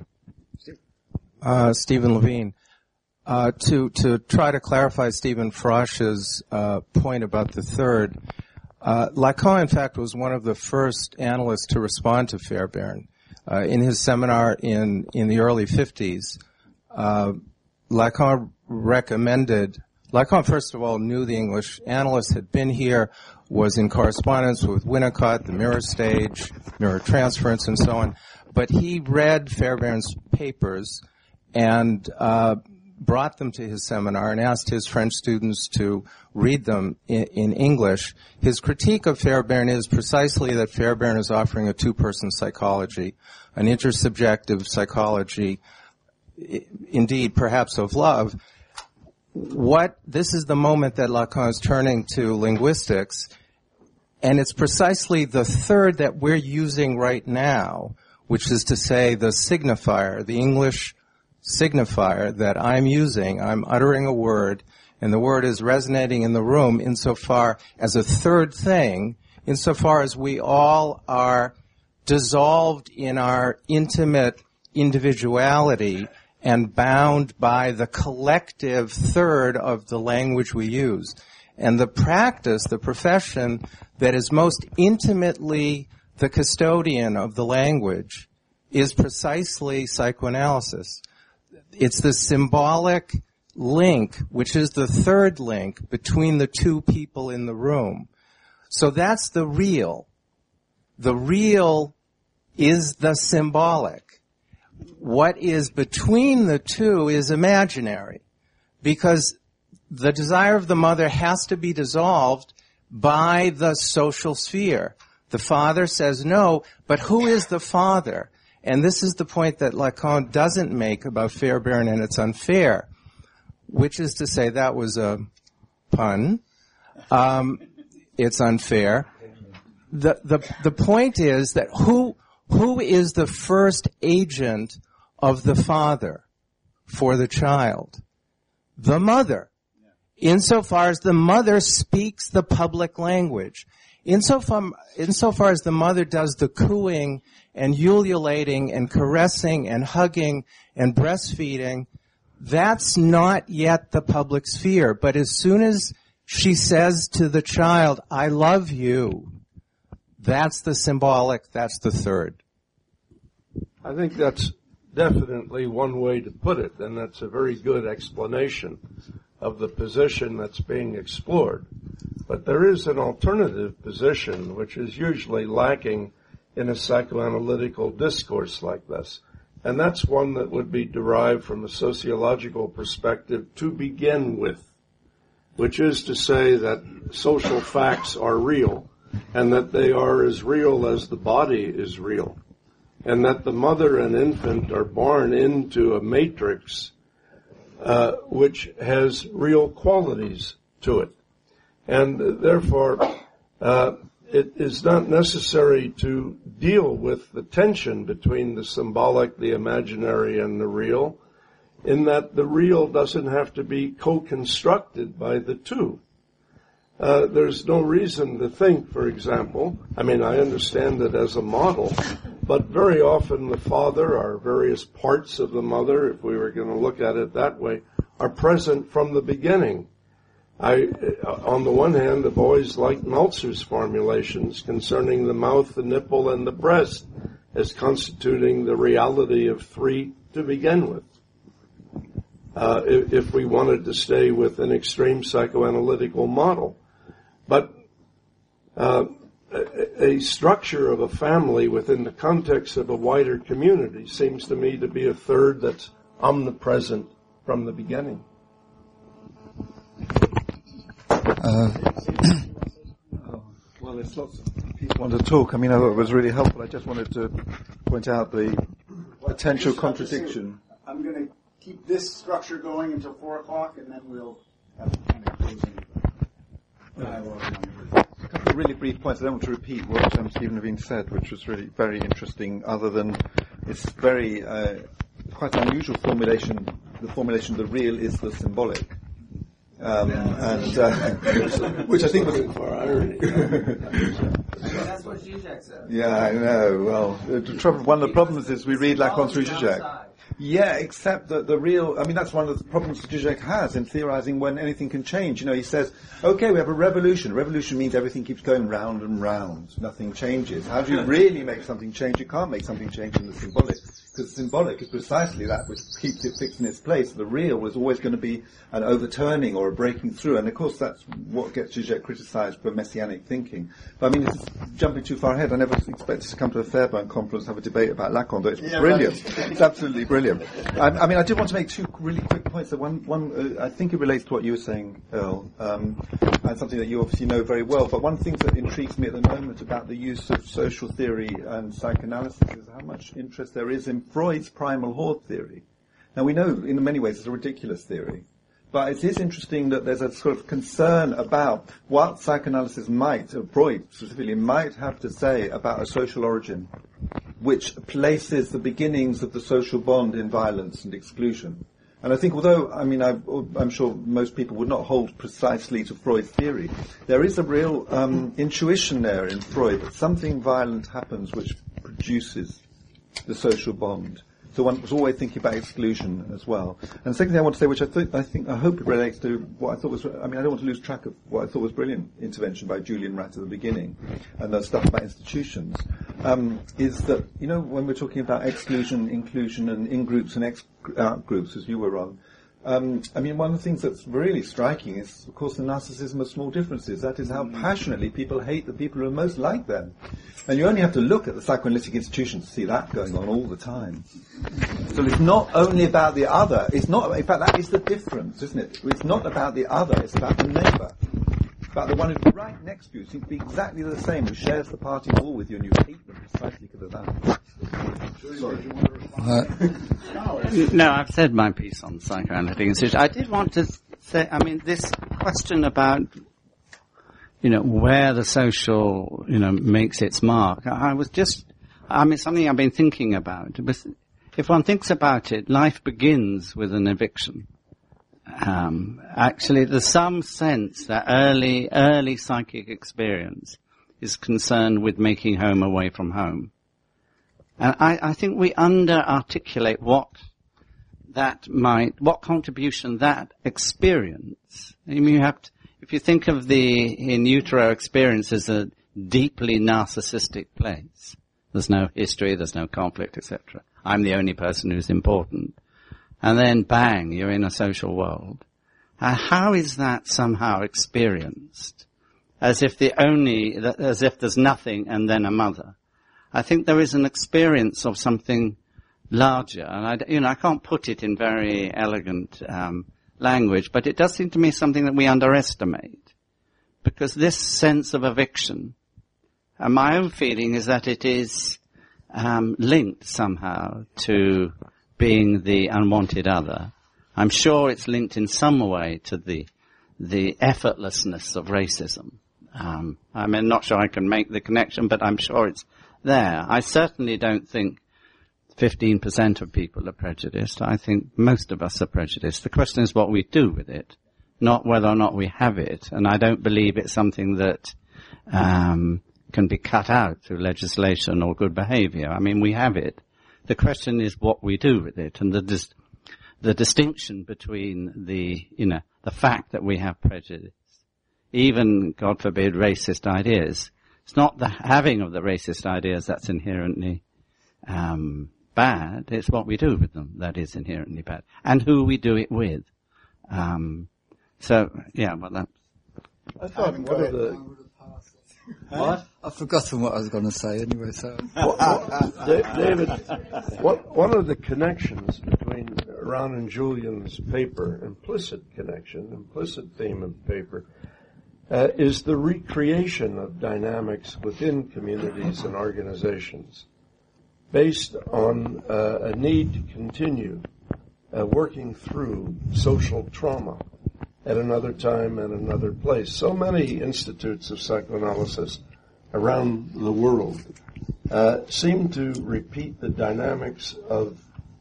Uh, Stephen Levine, uh, to to try to clarify Stephen Frosch's uh, point about the third, uh, Lacan, in fact, was one of the first analysts to respond to Fairbairn. Uh, in his seminar in, in the early fifties, uh, Lacan recommended Lacan, first of all, knew the English analyst, had been here, was in correspondence with Winnicott, the mirror stage, mirror transference, and so on. But he read Fairbairn's papers and uh, brought them to his seminar and asked his French students to read them in, in English. His critique of Fairbairn is precisely that Fairbairn is offering a two-person psychology, an intersubjective psychology, indeed, perhaps of love. What, this is the moment that Lacan is turning to linguistics, and it's precisely the third that we're using right now, which is to say the signifier, the English signifier that I'm using. I'm uttering a word, and the word is resonating in the room insofar as a third thing, insofar as we all are dissolved in our intimate individuality and bound by the collective third of the language we use. And the practice, the profession that is most intimately the custodian of the language is precisely psychoanalysis. It's the symbolic link, which is the third link between the two people in the room. So that's the real. The real is the symbolic. What is between the two is imaginary, because the desire of the mother has to be dissolved by the social sphere. The father says no, but who is the father? And this is the point that Lacan doesn't make about Fairbairn, and it's unfair, which is to say, that was a pun. Um, it's unfair. The, the, the point is that who, who is the first agent of the father for the child? The mother. Insofar as the mother speaks the public language. Insofar, insofar as the mother does the cooing and ululating and caressing and hugging and breastfeeding, that's not yet the public sphere. But as soon as she says to the child, I love you, that's the symbolic, that's the third. I think that's definitely one way to put it, and that's a very good explanation of the position that's being explored. But there is an alternative position which is usually lacking in a psychoanalytical discourse like this, and that's one that would be derived from a sociological perspective to begin with, which is to say that social facts are real, and that they are as real as the body is real, and that the mother and infant are born into a matrix uh, which has real qualities to it. And uh, therefore, uh, it is not necessary to deal with the tension between the symbolic, the imaginary, and the real, in that the real doesn't have to be co-constructed by the two. Uh, there's no reason to think, for example, I mean, I understand it as a model, but very often the father, or various parts of the mother, if we were going to look at it that way, are present from the beginning. I, on the one hand, I've always liked Meltzer's formulations concerning the mouth, the nipple, and the breast as constituting the reality of three to begin with. Uh, if, if we wanted to stay with an extreme psychoanalytical model. But uh, a, a structure of a family within the context of a wider community seems to me to be a third that's omnipresent from the beginning. Uh, oh, well, there's lots of people want to talk. I mean, I thought it was really helpful. I just wanted to point out the potential contradiction. I'm going to keep this structure going until four o'clock, and then we'll have a kind of closing dialogue. A couple of really brief points. I don't want to repeat what um, Stephen Levine said, which was really very interesting, other than it's very, uh, quite an unusual formulation, the formulation, the real is the symbolic. Um, and, uh, which I think was for irony. That's what Zizek said. Yeah, I know. Well, the trouble, one of the problems is we read Lacan through Zizek. Yeah, except that the real, I mean, that's one of the problems that Zizek has in theorizing when anything can change. You know, he says, okay, we have a revolution. Revolution means everything keeps going round and round. Nothing changes. How do you really make something change? You can't make something change in the symbolic. Because the symbolic is precisely that which keeps it fixed in its place. The real was always going to be an overturning or a breaking through. And of course that's what gets Zizek criticized for messianic thinking. But I mean, it's jumping too far ahead. I never expected to come to a Fairbairn conference and have a debate about Lacan, but it's yeah, brilliant. Right. It's absolutely brilliant. I, I mean, I did want to make two really quick points. That one, one, uh, I think it relates to what you were saying, Earl, um, and something that you obviously know very well. But one thing that intrigues me at the moment about the use of social theory and psychoanalysis is how much interest there is in Freud's primal horde theory. Now we know in many ways it's a ridiculous theory, but it is interesting that there's a sort of concern about what psychoanalysis might, or Freud specifically, might have to say about a social origin, which places the beginnings of the social bond in violence and exclusion. And I think although, I mean, I, I'm sure most people would not hold precisely to Freud's theory, there is a real um, intuition there in Freud that something violent happens which produces the social bond. So one was always thinking about exclusion as well. And the second thing I want to say, which I, th- I think, I hope it relates to what I thought was, I mean, I don't want to lose track of what I thought was brilliant intervention by Julian Ratt at the beginning, and the stuff about institutions, um, is that, you know, when we're talking about exclusion, inclusion, and in-groups and ex-out-groups, as you were on, Um, I mean, one of the things that's really striking is, of course, the narcissism of small differences. That is how passionately people hate the people who are most like them. And you only have to look at the psychoanalytic institutions to see that going on all the time. So it's not only about the other. It's not, in fact, that is the difference, isn't it? It's not about the other. It's about the neighbour. About the one who's right next to you, seems to be exactly the same, who shares the party wall with you, and you hate them precisely because of that. Sorry. Uh, no, I've said my piece on psychoanalytic institution. I did want to say, I mean, this question about, you know, where the social, you know, makes its mark. I was just, I mean, something I've been thinking about. If one thinks about it, life begins with an eviction. Um, actually, there's some sense that early, early psychic experience is concerned with making home away from home. And I, I think we under-articulate what that might, what contribution that experience. I mean, you have to, if you think of the in utero experience as a deeply narcissistic place, there's no history, there's no conflict, et cetera. I'm the only person who's important. And then bang, you're in a social world. Uh, how is that somehow experienced? As if the only, as if there's nothing and then a mother. I think there is an experience of something larger, and I, you know, I can't put it in very elegant um, language, but it does seem to me something that we underestimate, because this sense of eviction, and my own feeling is that it is um, linked somehow to being the unwanted other. I'm sure it's linked in some way to the the effortlessness of racism. Um, I mean, not sure I can make the connection, but I'm sure it's there. I certainly don't think fifteen percent of people are prejudiced. I think most of us are prejudiced. The question is what we do with it, not whether or not we have it. And I don't believe it's something that um, can be cut out through legislation or good behavior. I mean, we have it. The question is what we do with it, and the dis- the distinction between the, you know, the fact that we have prejudice, even, God forbid, racist ideas. It's not the having of the racist ideas that's inherently um, bad. It's what we do with them that is inherently bad, and who we do it with. Um, so, yeah, well, that's... I thought one of the... What? I've forgotten what I was going to say anyway, so... Well, uh, David, what, one of the connections between Ron and Julian's paper, implicit connection, implicit theme of the paper, uh, is the recreation of dynamics within communities and organizations based on uh, a need to continue uh, working through social trauma at another time and another place. So many institutes of psychoanalysis around the world uh, seem to repeat the dynamics of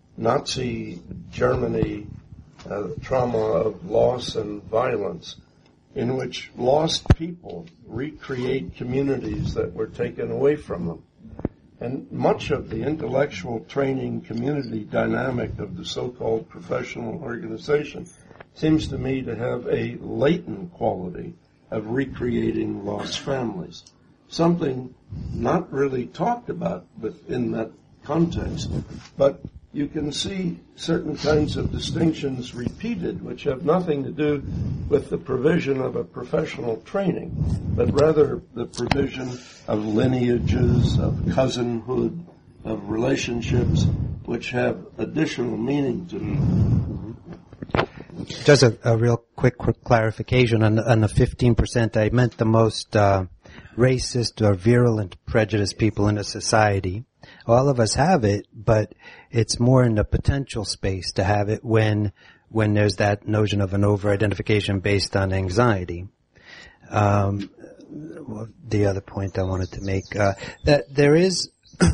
Nazi Germany, uh, trauma of loss and violence, in which lost people recreate communities that were taken away from them. And much of the intellectual training community dynamic of the so-called professional organization seems to me to have a latent quality of recreating lost families, something not really talked about within that context, but you can see certain kinds of distinctions repeated which have nothing to do with the provision of a professional training, but rather the provision of lineages, of cousinhood, of relationships which have additional meaning to them. Just a, a real quick, quick clarification on the, on the fifteen percent. I meant the most uh, racist or virulent prejudiced people in a society. All of us have it, but it's more in the potential space to have it when when there's that notion of an over-identification based on anxiety. Um, the other point I wanted to make, uh, that there is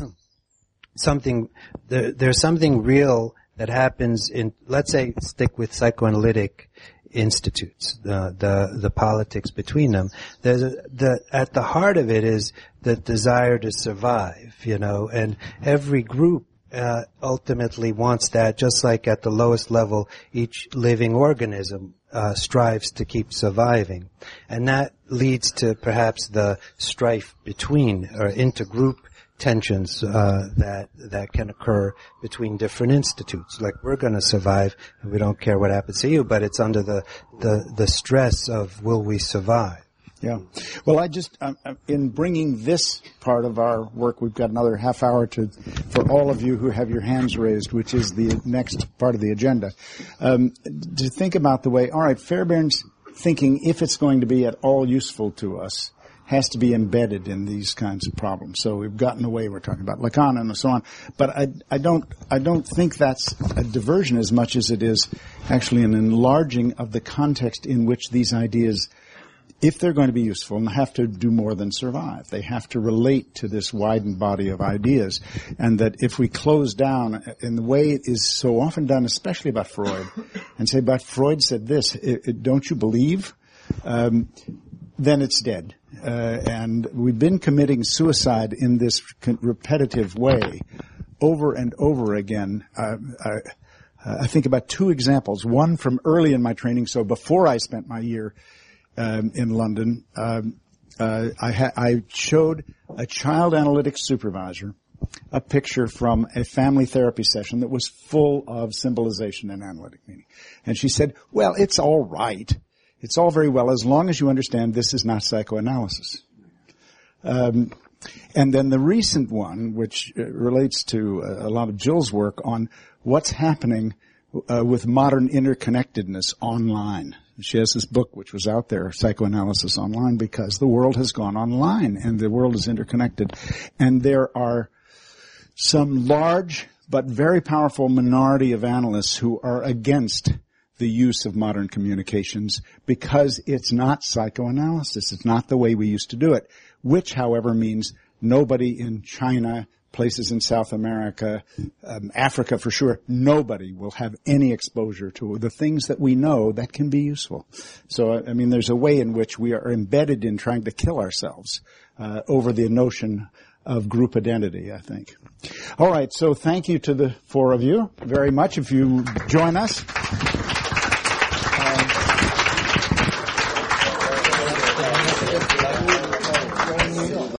something, there, there's something real that happens in, let's say, stick with psychoanalytic institutes, the the, the politics between them. There's a, the at the heart of it is the desire to survive, you know, and every group uh, ultimately wants that. Just like at the lowest level, each living organism uh, strives to keep surviving, and that leads to perhaps the strife between or intergroup tensions uh, that that can occur between different institutes. Like, we're going to survive, and we don't care what happens to you, but it's under the the, the stress of will we survive. Yeah. Well, I just um, in bringing this part of our work, we've got another half hour to for all of you who have your hands raised, which is the next part of the agenda, um, to think about the way. All right, Fairbairn's thinking, if it's going to be at all useful to us, has to be embedded in these kinds of problems. So we've gotten away. We're talking about Lacan and so on, but I, I don't, I don't think that's a diversion as much as it is actually an enlarging of the context in which these ideas, if they're going to be useful, have to do more than survive. They have to relate to this widened body of ideas, and that if we close down in the way it is so often done, especially about Freud, and say, "But Freud said this, it, it, don't you believe?" Um, then it's dead. Uh, and we've been committing suicide in this con- repetitive way over and over again. Uh, I, I think about two examples. One from early in my training, so before I spent my year um, in London, um, uh, I, ha- I showed a child analytics supervisor a picture from a family therapy session that was full of symbolization and analytic meaning. And she said, "Well, it's all right. It's all very well as long as you understand this is not psychoanalysis." Um, and then the recent one, which uh, relates to uh, a lot of Jill's work on what's happening uh, with modern interconnectedness online. She has this book which was out there, Psychoanalysis Online, because the world has gone online and the world is interconnected. And there are some large but very powerful minority of analysts who are against the use of modern communications because it's not psychoanalysis. It's not the way we used to do it, which, however, means nobody in China, places in South America, um, Africa for sure, nobody will have any exposure to the things that we know that can be useful. So, I mean, there's a way in which we are embedded in trying to kill ourselves uh, over the notion of group identity, I think. All right, so thank you to the four of you very much. If you join us.